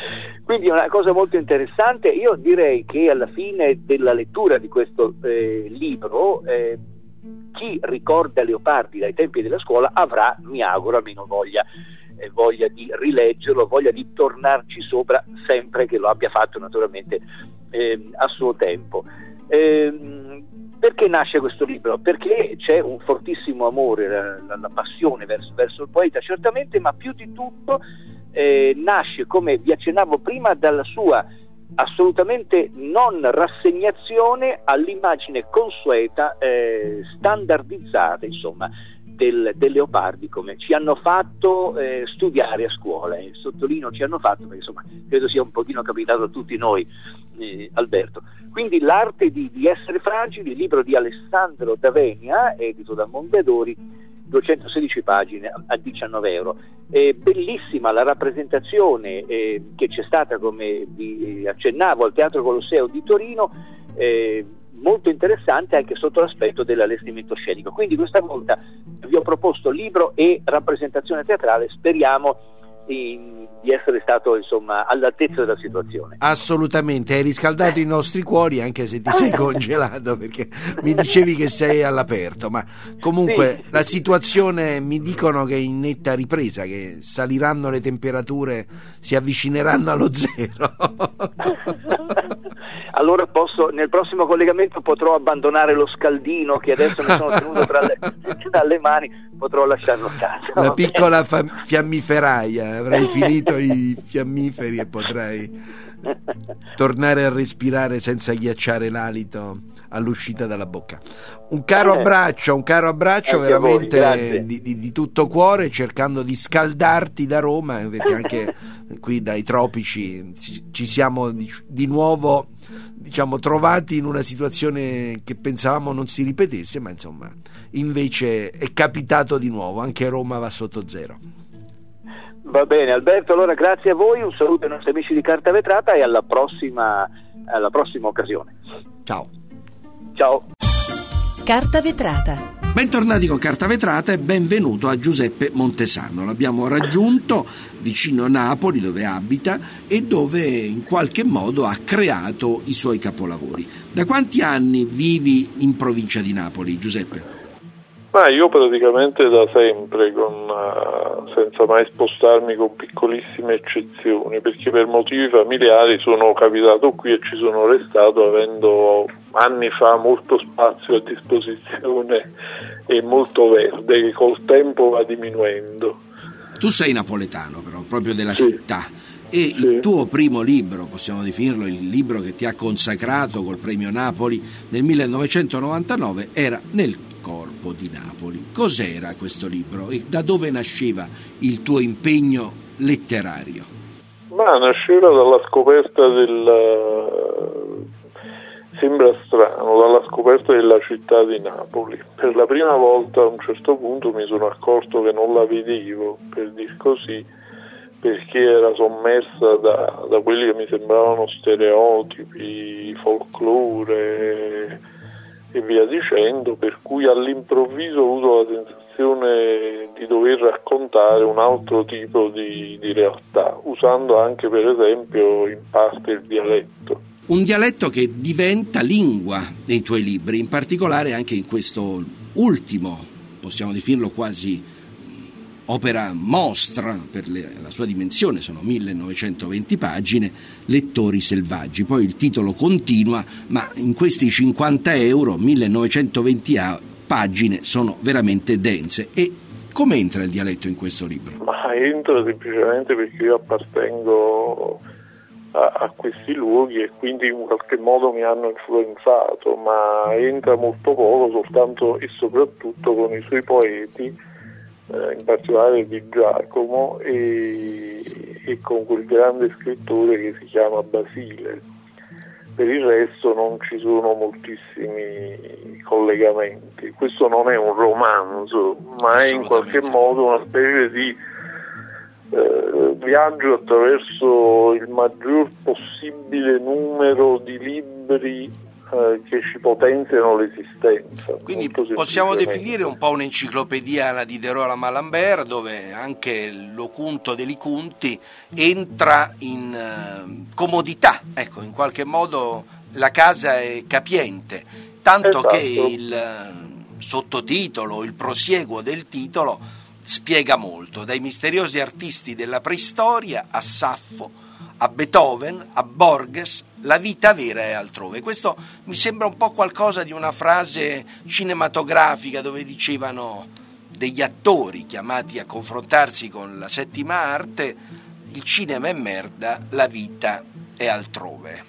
Quindi è una cosa molto interessante. Io direi che alla fine della lettura di questo eh, libro eh, chi ricorda Leopardi dai tempi della scuola avrà, mi auguro, almeno voglia, eh, voglia di rileggerlo, voglia di tornarci sopra, sempre che lo abbia fatto naturalmente eh, a suo tempo. Eh, perché nasce questo libro? Perché c'è un fortissimo amore, la, la passione verso, verso il poeta, certamente, ma più di tutto eh, nasce, come vi accennavo prima, dalla sua assolutamente non rassegnazione all'immagine consueta, eh, standardizzata, insomma, del, del Leopardi, come ci hanno fatto eh, studiare a scuola, e sottolineo ci hanno fatto, perché insomma credo sia un pochino capitato a tutti noi, eh, Alberto. Quindi L'arte di, di essere fragili, libro di Alessandro D'Avenia, edito da Mondadori, duecentosedici pagine a diciannove euro. È bellissima la rappresentazione eh, che c'è stata, come vi accennavo, al Teatro Colosseo di Torino, eh, molto interessante anche sotto l'aspetto dell'allestimento scenico. Quindi questa volta vi ho proposto libro e rappresentazione teatrale, speriamo di, di essere stato, insomma, all'altezza della situazione. Assolutamente, hai riscaldato i nostri cuori, anche se ti sei congelato, perché mi dicevi che sei all'aperto, ma comunque sì, la situazione, mi dicono che è in netta ripresa, che saliranno le temperature, si avvicineranno allo zero. Allora posso, nel prossimo collegamento potrò abbandonare lo scaldino che adesso mi sono tenuto tra le, tra le mani, potrò lasciarlo a casa. La piccola fa- fiammiferaia, avrai finito i fiammiferi e potrai tornare a respirare senza ghiacciare l'alito all'uscita dalla bocca. Un caro abbraccio, un caro abbraccio anche veramente di, di, di tutto cuore, cercando di scaldarti da Roma, perché anche qui dai tropici ci, ci siamo di, di nuovo, diciamo, trovati in una situazione che pensavamo non si ripetesse, ma insomma invece è capitato di nuovo, anche Roma va sotto zero. Va bene Alberto, allora grazie a voi, un saluto ai nostri amici di Carta Vetrata e alla prossima, alla prossima occasione. Ciao. Ciao. Carta Vetrata. Bentornati con Carta Vetrata e benvenuto a Giuseppe Montesano. L'abbiamo raggiunto vicino a Napoli, dove abita e dove in qualche modo ha creato i suoi capolavori. Da quanti anni vivi in provincia di Napoli, Giuseppe? Ma io praticamente da sempre, con, uh, senza mai spostarmi, con piccolissime eccezioni, perché per motivi familiari sono capitato qui e ci sono restato, avendo anni fa molto spazio a disposizione e molto verde, che col tempo va diminuendo. Tu sei napoletano, però, proprio della sì. città, e sì. Il tuo primo libro, possiamo definirlo il libro che ti ha consacrato col premio Napoli nel millenovecentonovantanove, era Nel corpo di Napoli. Cos'era questo libro e da dove nasceva il tuo impegno letterario? Ma nasceva dalla scoperta del... sembra strano, dalla scoperta della città di Napoli. Per la prima volta a un certo punto mi sono accorto che non la vedevo, per dir così, perché era sommersa da, da quelli che mi sembravano stereotipi, folklore e via dicendo, per cui all'improvviso ho avuto la sensazione di dover raccontare un altro tipo di, di realtà, usando anche per esempio in parte il dialetto. Un dialetto che diventa lingua nei tuoi libri, in particolare anche in questo ultimo, possiamo definirlo quasi opera mostra per le, la sua dimensione, sono millenovecentoventi pagine, Lettori selvaggi. Poi il titolo continua, ma in questi cinquanta euro, millenovecentoventi pagine sono veramente dense. E come entra il dialetto in questo libro? Ma entra semplicemente perché io appartengo a, a questi luoghi e quindi in qualche modo mi hanno influenzato, ma entra molto poco, soltanto e soprattutto con i suoi poeti, in particolare di Giacomo e, e con quel grande scrittore che si chiama Basile. Per il resto non ci sono moltissimi collegamenti. Questo non è un romanzo, ma è in qualche modo una specie di eh, viaggio attraverso il maggior possibile numero di libri eh, che ci potenziano l'esistenza. Quindi possiamo definire un po' un'enciclopedia la Diderot alla Malambert, dove anche l'Ocunto degli Cunti entra in uh, comodità, ecco, in qualche modo la casa è capiente, tanto esatto. che il uh, sottotitolo, il prosieguo del titolo spiega molto, dai misteriosi artisti della preistoria a Saffo, a Beethoven, a Borges, la vita vera è altrove. Questo mi sembra un po' qualcosa di una frase cinematografica dove dicevano degli attori chiamati a confrontarsi con la settima arte: il cinema è merda, la vita è altrove.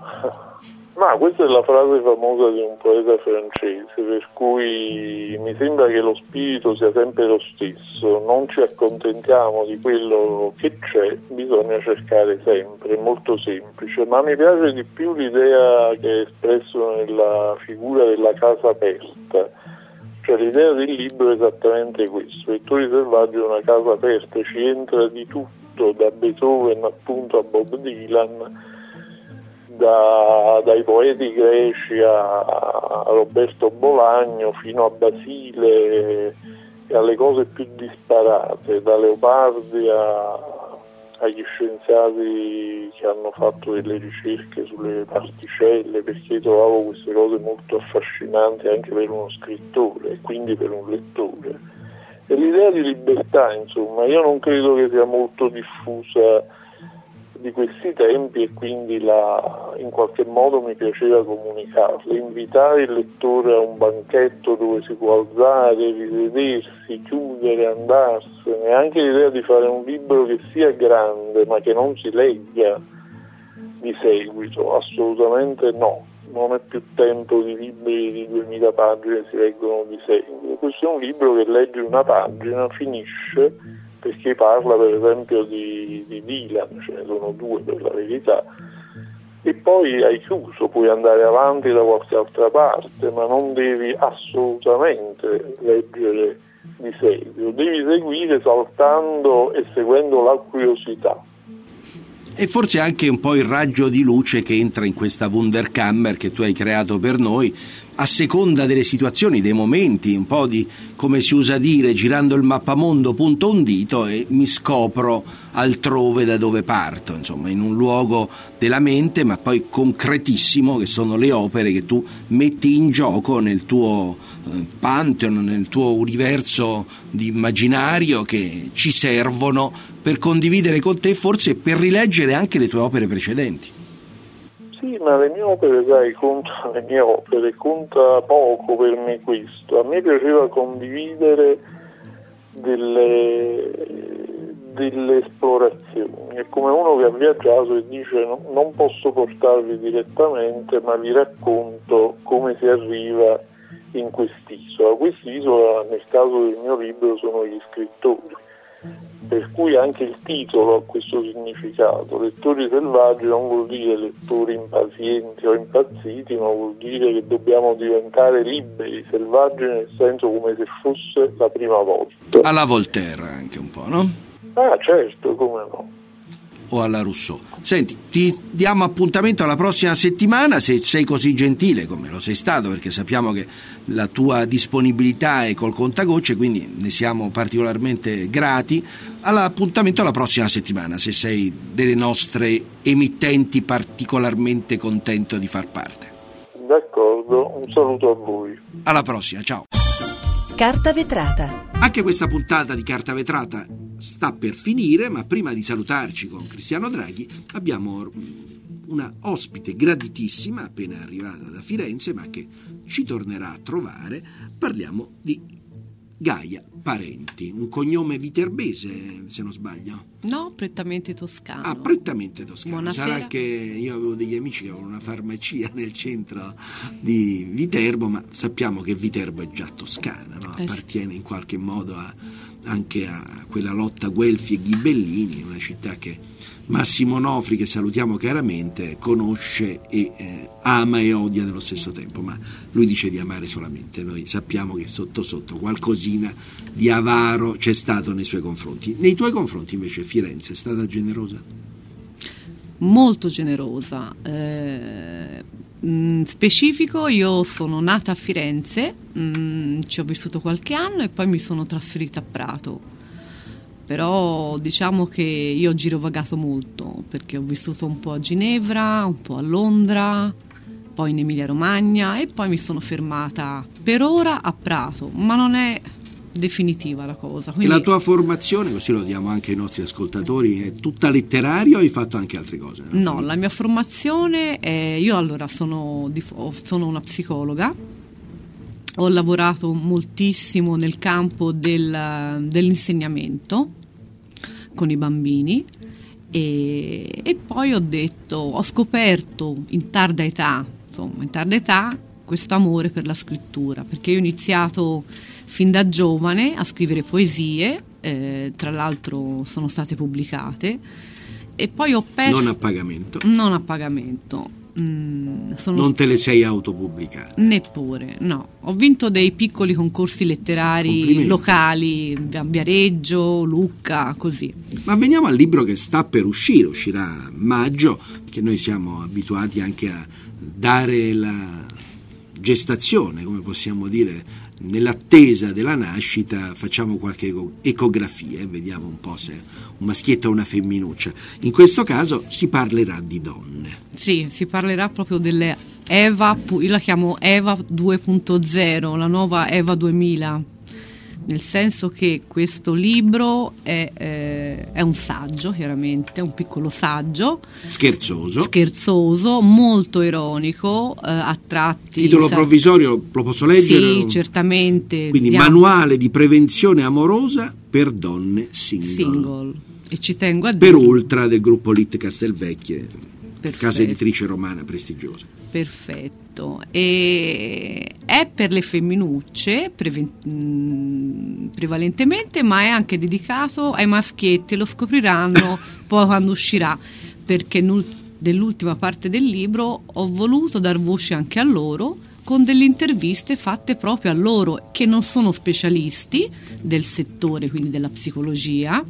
Ma questa è la frase famosa di un poeta francese, per cui mi sembra che lo spirito sia sempre lo stesso, non ci accontentiamo di quello che c'è, bisogna cercare sempre, è molto semplice, ma mi piace di più l'idea che è espresso nella figura della casa aperta, cioè l'idea del libro è esattamente questo: Lettori Selvaggi è una casa aperta, ci entra di tutto, da Beethoven appunto a Bob Dylan, Da, dai poeti greci a, a Roberto Bolagno fino a Basile e alle cose più disparate, da Leopardi a, agli scienziati che hanno fatto delle ricerche sulle particelle, perché trovavo queste cose molto affascinanti anche per uno scrittore e quindi per un lettore. E l'idea di libertà, insomma, io non credo che sia molto diffusa di questi tempi, e quindi la, in qualche modo mi piaceva comunicarle, invitare il lettore a un banchetto dove si può alzare, risedersi, chiudere, andarsene, e anche l'idea di fare un libro che sia grande ma che non si legga di seguito, assolutamente no, non è più tempo di libri di duemila pagine che si leggono di seguito. Questo è un libro che leggi una pagina, finisce, perché parla per esempio di, di Dylan, ce ne sono due per la verità, e poi hai chiuso, puoi andare avanti da qualche altra parte, ma non devi assolutamente leggere di seguito, devi seguire saltando e seguendo la curiosità. E forse anche un po' il raggio di luce che entra in questa Wunderkammer che tu hai creato per noi, a seconda delle situazioni, dei momenti, un po' di, come si usa dire, girando il mappamondo punto un dito e mi scopro altrove da dove parto, insomma, in un luogo della mente, ma poi concretissimo, che sono le opere che tu metti in gioco nel tuo eh, pantheon, nel tuo universo di immaginario, che ci servono per condividere con te, forse per rileggere anche le tue opere precedenti. Sì, ma le mie opere, sai, conta le mie opere, conta poco per me questo. A me piaceva condividere delle, delle esplorazioni. È come uno che ha viaggiato e dice: no, non posso portarvi direttamente, ma vi racconto come si arriva in quest'isola. Quest'isola, nel caso del mio libro, sono gli scrittori. Per cui anche il titolo ha questo significato. Lettori selvaggi non vuol dire lettori impazienti o impazziti, ma vuol dire che dobbiamo diventare liberi, selvaggi nel senso come se fosse la prima volta. Alla Voltaire anche un po', no? Ah, certo, come no. O alla Rousseau. Senti, ti diamo appuntamento alla prossima settimana, se sei così gentile come lo sei stato, perché sappiamo che la tua disponibilità è col contagocce, quindi ne siamo particolarmente grati. All'appuntamento alla prossima settimana, se sei delle nostre emittenti particolarmente contento di far parte. D'accordo, un saluto a voi. Alla prossima, ciao. Carta vetrata. Anche questa puntata di Carta vetrata sta per finire, ma prima di salutarci con Cristiano Draghi abbiamo una ospite graditissima appena arrivata da Firenze, ma che ci tornerà a trovare. Parliamo di Gaia Parenti, un cognome viterbese, se non sbaglio. No, prettamente toscano. Ah, prettamente toscano. Buonasera. Sarà che io avevo degli amici che avevano una farmacia nel centro di Viterbo, ma sappiamo che Viterbo è già toscana, no? Eh Appartiene in qualche modo a, anche a quella lotta Guelfi e Ghibellini, una città che Massimo Nofri, che salutiamo chiaramente, conosce e eh, ama e odia nello stesso tempo, ma lui dice di amare solamente. Noi sappiamo che sotto sotto qualcosina di avaro c'è stato nei suoi confronti. Nei tuoi confronti invece Firenze è stata generosa? Molto generosa, eh, Mm, specifico, io sono nata a Firenze, mm, ci ho vissuto qualche anno e poi mi sono trasferita a Prato. Però diciamo che io ho girovagato molto, perché ho vissuto un po' a Ginevra, un po' a Londra, poi in Emilia Romagna e poi mi sono fermata per ora a Prato, ma non è definitiva la cosa. Quindi... E la tua formazione, così lo diamo anche ai nostri ascoltatori, è tutta letteraria o hai fatto anche altre cose? No, no, la mia formazione è... Io allora sono, di... sono una psicologa, ho lavorato moltissimo nel campo del... dell'insegnamento con i bambini e... e poi ho detto, ho scoperto in tarda età, insomma in tarda età, questo amore per la scrittura, perché io ho iniziato fin da giovane a scrivere poesie, eh, tra l'altro sono state pubblicate, e poi ho perso... Non a pagamento. Non a pagamento. Mm, sono non te le sei autopubblicate? Neppure, no. Ho vinto dei piccoli concorsi letterari locali, a Viareggio, Lucca, così. Ma veniamo al libro che sta per uscire, uscirà a maggio, perché noi siamo abituati anche a dare la gestazione, come possiamo dire, nell'attesa della nascita facciamo qualche ecografia e vediamo un po' se un maschietto o una femminuccia. In questo caso si parlerà di donne. Sì, si parlerà proprio delle Eva, io la chiamo Eva due punto zero, la nuova Eva duemila, nel senso che questo libro è, eh, è un saggio, chiaramente, un piccolo saggio. Scherzoso. Scherzoso, molto ironico, eh, a tratti... Titolo sa- provvisorio, lo posso leggere? Sì, certamente. Quindi diamo... manuale di prevenzione amorosa per donne single. Single. E ci tengo a dire... Per ultra del gruppo Lit Castelvecchie, Perfetto. Casa editrice romana prestigiosa. Perfetto. E è per le femminucce preven- prevalentemente, ma è anche dedicato ai maschietti, lo scopriranno poi quando uscirà, perché nell'ultima parte del libro ho voluto dar voce anche a loro con delle interviste fatte proprio a loro, che non sono specialisti del settore, quindi della psicologia,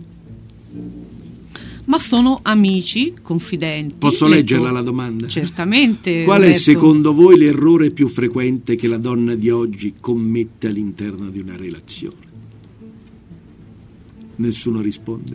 ma sono amici, confidenti. Posso lettori. leggerla la domanda? Certamente. Qual Roberto. è secondo voi l'errore più frequente che la donna di oggi commette all'interno di una relazione? Nessuno risponde.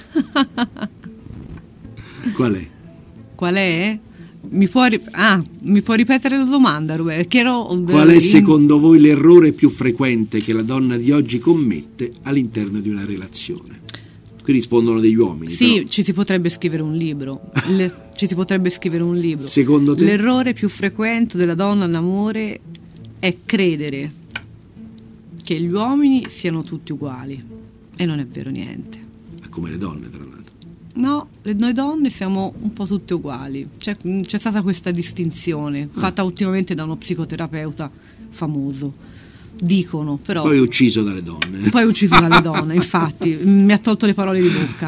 Qual è? Qual è? Mi può, ri- ah, mi può ripetere la domanda, Roberto? Che ero, Qual è secondo voi l'errore più frequente che la donna di oggi commette all'interno di una relazione? Qui rispondono degli uomini. Sì, però. ci si potrebbe scrivere un libro. Le, ci si potrebbe scrivere un libro. Secondo te? L'errore più frequente della donna all'amore è credere che gli uomini siano tutti uguali. E non è vero niente. Come le donne, tra l'altro. No, le, noi donne siamo un po' tutte uguali. C'è, c'è stata questa distinzione ah. fatta ultimamente da uno psicoterapeuta famoso. Dicono, però poi ucciso dalle donne poi ucciso dalle donne infatti mi ha tolto le parole di bocca.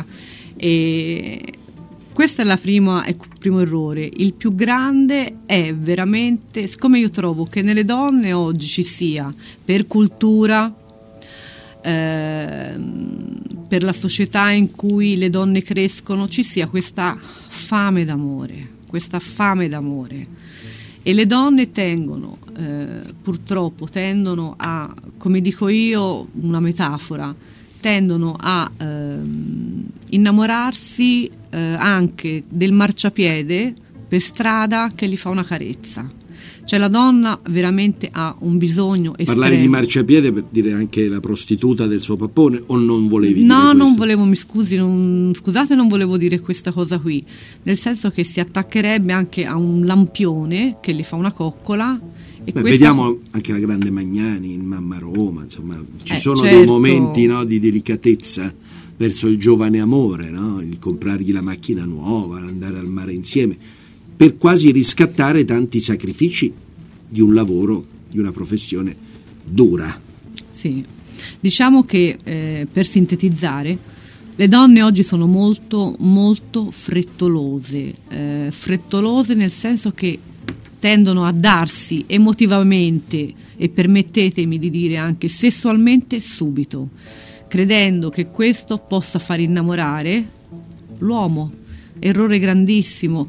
E questo è la prima, è il primo errore. Il più grande è veramente, siccome io trovo che nelle donne oggi ci sia, per cultura, eh, per la società in cui le donne crescono, ci sia questa fame d'amore, questa fame d'amore. E le donne tengono, eh, purtroppo tendono a, come dico io, una metafora, tendono a ehm, innamorarsi eh, anche del marciapiede per strada che gli fa una carezza. Cioè la donna veramente ha un bisogno estremo. Parlare di marciapiede per dire anche la prostituta del suo pappone, o non volevi no, dire questo? Non volevo, mi scusi, non, scusate, non volevo dire questa cosa qui, nel senso che si attaccherebbe anche a un lampione che le fa una coccola. E Beh, questa... Vediamo anche la grande Magnani in Mamma Roma, insomma, ci eh, sono certo. dei momenti, no, di delicatezza verso il giovane amore, no? Il comprargli la macchina nuova, andare al mare insieme, per quasi riscattare tanti sacrifici di un lavoro, di una professione dura. Sì, diciamo che eh, per sintetizzare, le donne oggi sono molto molto frettolose, eh, frettolose nel senso che tendono a darsi emotivamente e, permettetemi di dire anche sessualmente, subito, credendo che questo possa far innamorare l'uomo. Errore grandissimo.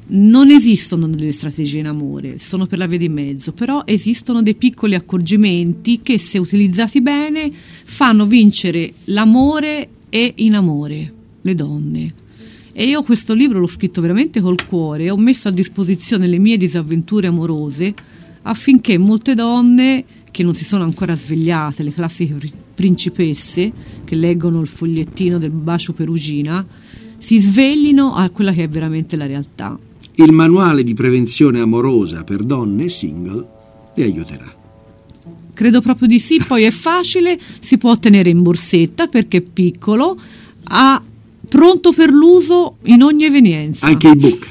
non esistono delle strategie in amore, sono per la via di mezzo, però esistono dei piccoli accorgimenti che, se utilizzati bene, fanno vincere l'amore e in amore le donne. E io questo libro l'ho scritto veramente col cuore, ho messo a disposizione le mie disavventure amorose affinché molte donne che non si sono ancora svegliate, le classiche principesse che leggono il fogliettino del bacio perugina, si sveglino a quella che è veramente la realtà. Il manuale di prevenzione amorosa per donne single le aiuterà. Credo proprio di sì, poi è facile, si può tenere in borsetta perché è piccolo, ha pronto per l'uso in ogni evenienza. Anche ebook.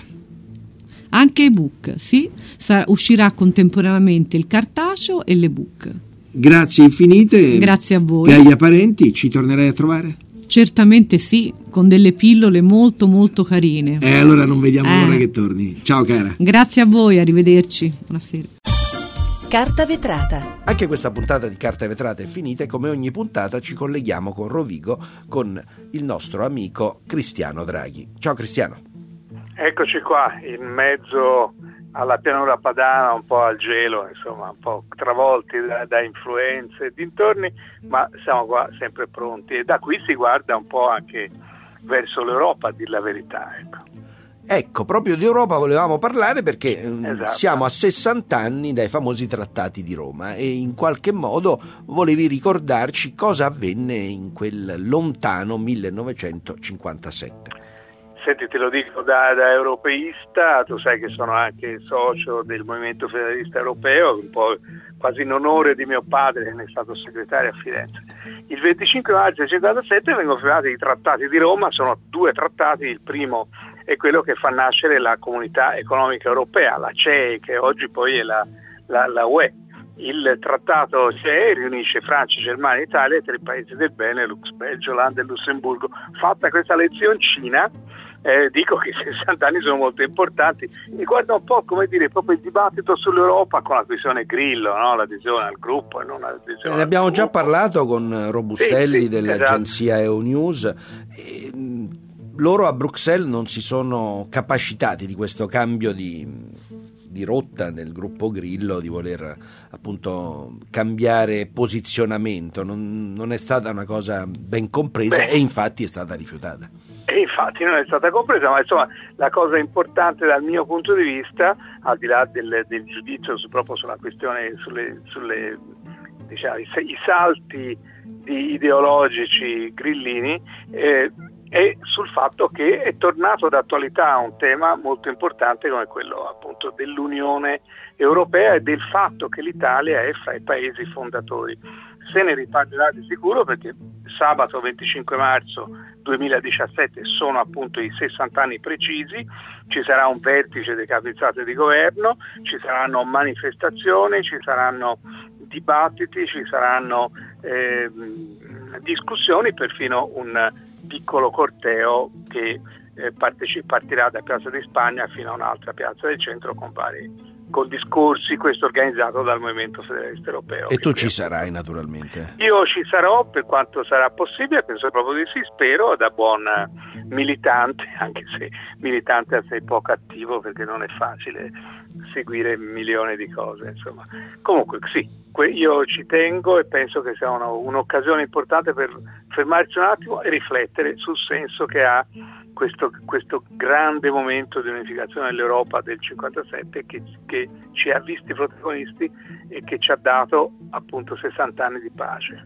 Anche ebook, sì. Sarà, uscirà contemporaneamente il cartaceo e l'ebook. Grazie infinite. Grazie a voi. Gaia Parenti, ci tornerai a trovare? Certamente sì, con delle pillole molto molto carine. E eh, allora non vediamo eh. l'ora che torni. Ciao cara. Grazie a voi, arrivederci. Buonasera. Carta vetrata. Anche questa puntata di Carta vetrata è finita e come ogni puntata ci colleghiamo con Rovigo con il nostro amico Cristiano Draghi. Ciao Cristiano. Eccoci qua, in mezzo alla pianura padana, un po' al gelo, insomma, un po' travolti da, da influenze e dintorni, ma siamo qua sempre pronti e da qui si guarda un po' anche verso l'Europa, a dir la verità, ecco. Ecco, proprio di Europa volevamo parlare perché esatto. siamo a sessanta anni dai famosi trattati di Roma e in qualche modo volevi ricordarci cosa avvenne in quel lontano millenovecentocinquantasette. Senti, te lo dico da, da europeista, tu sai che sono anche socio del Movimento Federalista Europeo, un po' quasi in onore di mio padre che ne è stato segretario a Firenze. Il venticinque maggio del cinquantasette vengono firmati i trattati di Roma, sono due trattati, il primo è quello che fa nascere la Comunità Economica Europea, la C E E, che oggi poi è la, la, la U E. Il trattato C E E riunisce Francia, Germania, Italia e tre paesi del Benelux, Belgio, Olanda e Lussemburgo. Fatta questa lezioncina, eh, dico che sessanta anni sono molto importanti e guarda un po', come dire, proprio il dibattito sull'Europa con la questione Grillo, no? L'adesione al gruppo e non l'adesione. Ne abbiamo al già gruppo. parlato con Robustelli sì, sì, dell'agenzia esatto. EUNews. E, loro a Bruxelles non si sono capacitati di questo cambio di, di rotta nel gruppo Grillo, di voler appunto cambiare posizionamento. Non, non è stata una cosa ben compresa. Beh. E infatti è stata rifiutata. E infatti non è stata compresa, ma insomma la cosa importante dal mio punto di vista, al di là del, del giudizio su, proprio sulla questione, sulle, sulle diciamo, i, i salti di ideologici grillini, eh, è sul fatto che è tornato d'attualità un tema molto importante come quello appunto dell'Unione Europea e del fatto che l'Italia è fra i paesi fondatori. Se ne riparlerà di sicuro perché sabato venticinque marzo duemiladiciassette sono appunto i sessanta anni precisi, ci sarà un vertice dei capi di Stato e di governo, ci saranno manifestazioni, ci saranno dibattiti, ci saranno eh, discussioni, perfino un piccolo corteo che eh, parteci- partirà da Piazza di Spagna fino a un'altra piazza del centro con vari con discorsi, questo organizzato dal Movimento Federalista Europeo. E tu ci sarai naturalmente? Io ci sarò per quanto sarà possibile, penso proprio di sì, spero, da buon militante, anche se militante assai poco attivo perché non è facile seguire milioni di cose, insomma. Comunque sì, io ci tengo e penso che sia una, un'occasione importante per fermarci un attimo e riflettere sul senso che ha questo, questo grande momento di unificazione dell'Europa del cinquantasette che, che ci ha visti protagonisti e che ci ha dato appunto sessanta anni di pace.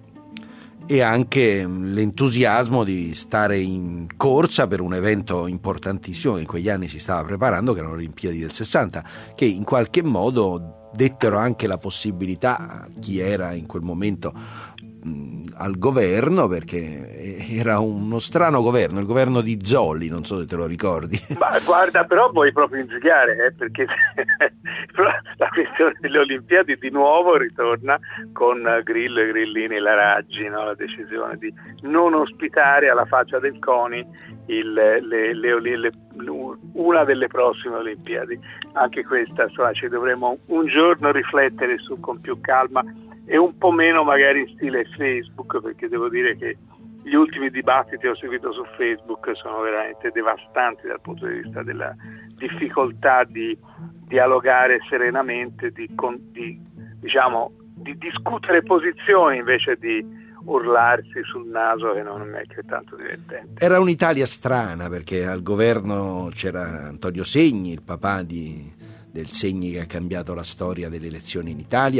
E anche l'entusiasmo di stare in corsa per un evento importantissimo che in quegli anni si stava preparando, che erano le Olimpiadi del sessanta, che in qualche modo dettero anche la possibilità a chi era in quel momento mh, al governo, perché era uno strano governo, il governo di Zolli, non so se te lo ricordi. Ma guarda, però vuoi proprio insidiare, eh, perché la questione delle Olimpiadi di nuovo ritorna con Grillo e Grillini e la Raggi, no? La decisione di non ospitare alla faccia del CONI il, le, le, le, le, una delle prossime Olimpiadi. Anche questa, insomma, ci dovremo un giorno riflettere su con più calma e un po' meno magari in stile Facebook, perché devo dire che gli ultimi dibattiti che ho seguito su Facebook sono veramente devastanti dal punto di vista della difficoltà di dialogare serenamente, di, di, diciamo, di discutere posizioni invece di urlarsi sul naso, che non è che tanto divertente. Era un'Italia strana, perché al governo c'era Antonio Segni, il papà di, del Segni che ha cambiato la storia delle elezioni in Italia,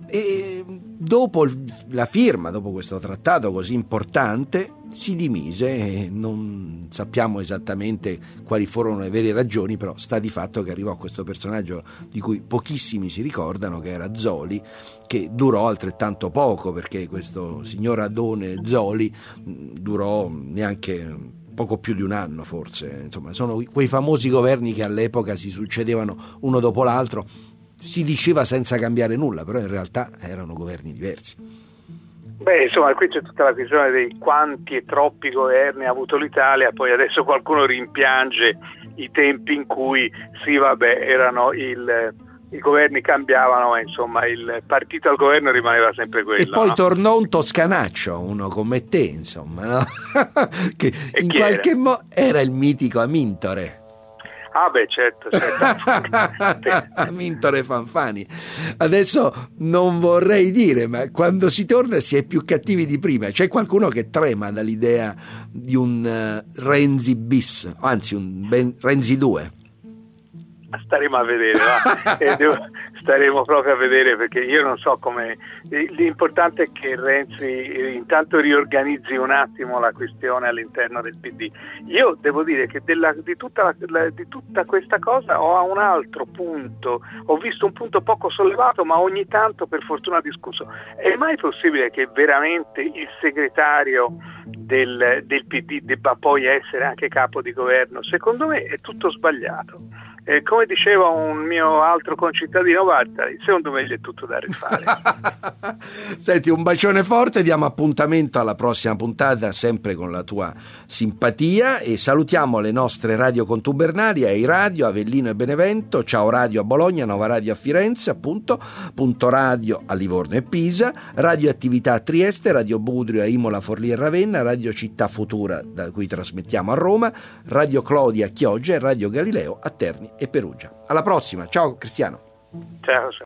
e dopo la firma, dopo questo trattato così importante, si dimise e non sappiamo esattamente quali furono le vere ragioni, però sta di fatto che arrivò questo personaggio di cui pochissimi si ricordano, che era Zoli, che durò altrettanto poco, perché questo signor Adone Zoli durò neanche poco più di un anno forse. Insomma, sono quei famosi governi che all'epoca si succedevano uno dopo l'altro, si diceva senza cambiare nulla, però in realtà erano governi diversi. Beh, insomma, qui c'è tutta la questione dei quanti e troppi governi ha avuto l'Italia, poi adesso qualcuno rimpiange i tempi in cui sì, vabbè, erano il, i governi cambiavano, e insomma il partito al governo rimaneva sempre quello. E poi no? tornò un toscanaccio, uno come te, insomma, no? Che in qualche modo era il mitico Amintore. Ah beh, certo, certo. Amintore Fanfani. Adesso non vorrei dire, ma quando si torna si è più cattivi di prima. C'è qualcuno che trema dall'idea di un uh, Renzi bis, anzi un ben, Renzi due. Staremo a vedere, va. eh, devo, staremo proprio a vedere, perché io non so come. L'importante è che Renzi intanto riorganizzi un attimo la questione all'interno del P D. Io devo dire che della, di, tutta la, la, di tutta questa cosa ho un altro punto, ho visto un punto poco sollevato, ma ogni tanto per fortuna discusso. È mai possibile che veramente il segretario del, del P D debba poi essere anche capo di governo? Secondo me è tutto sbagliato. Eh, come diceva un mio altro concittadino, Valtteri, secondo me è tutto da rifare. Senti, un bacione forte, diamo appuntamento alla prossima puntata sempre con la tua simpatia, e salutiamo le nostre radio contubernali, Ai Radio, Avellino e Benevento, Ciao Radio a Bologna, Nova Radio a Firenze, appunto, Punto Radio a Livorno e Pisa, Radio Attività a Trieste, Radio Budrio a Imola, Forlì e Ravenna, Radio Città Futura, da cui trasmettiamo a Roma, Radio Clodia a Chioggia e Radio Galileo a Terni e Perugia. Alla prossima, ciao Cristiano. Ciao.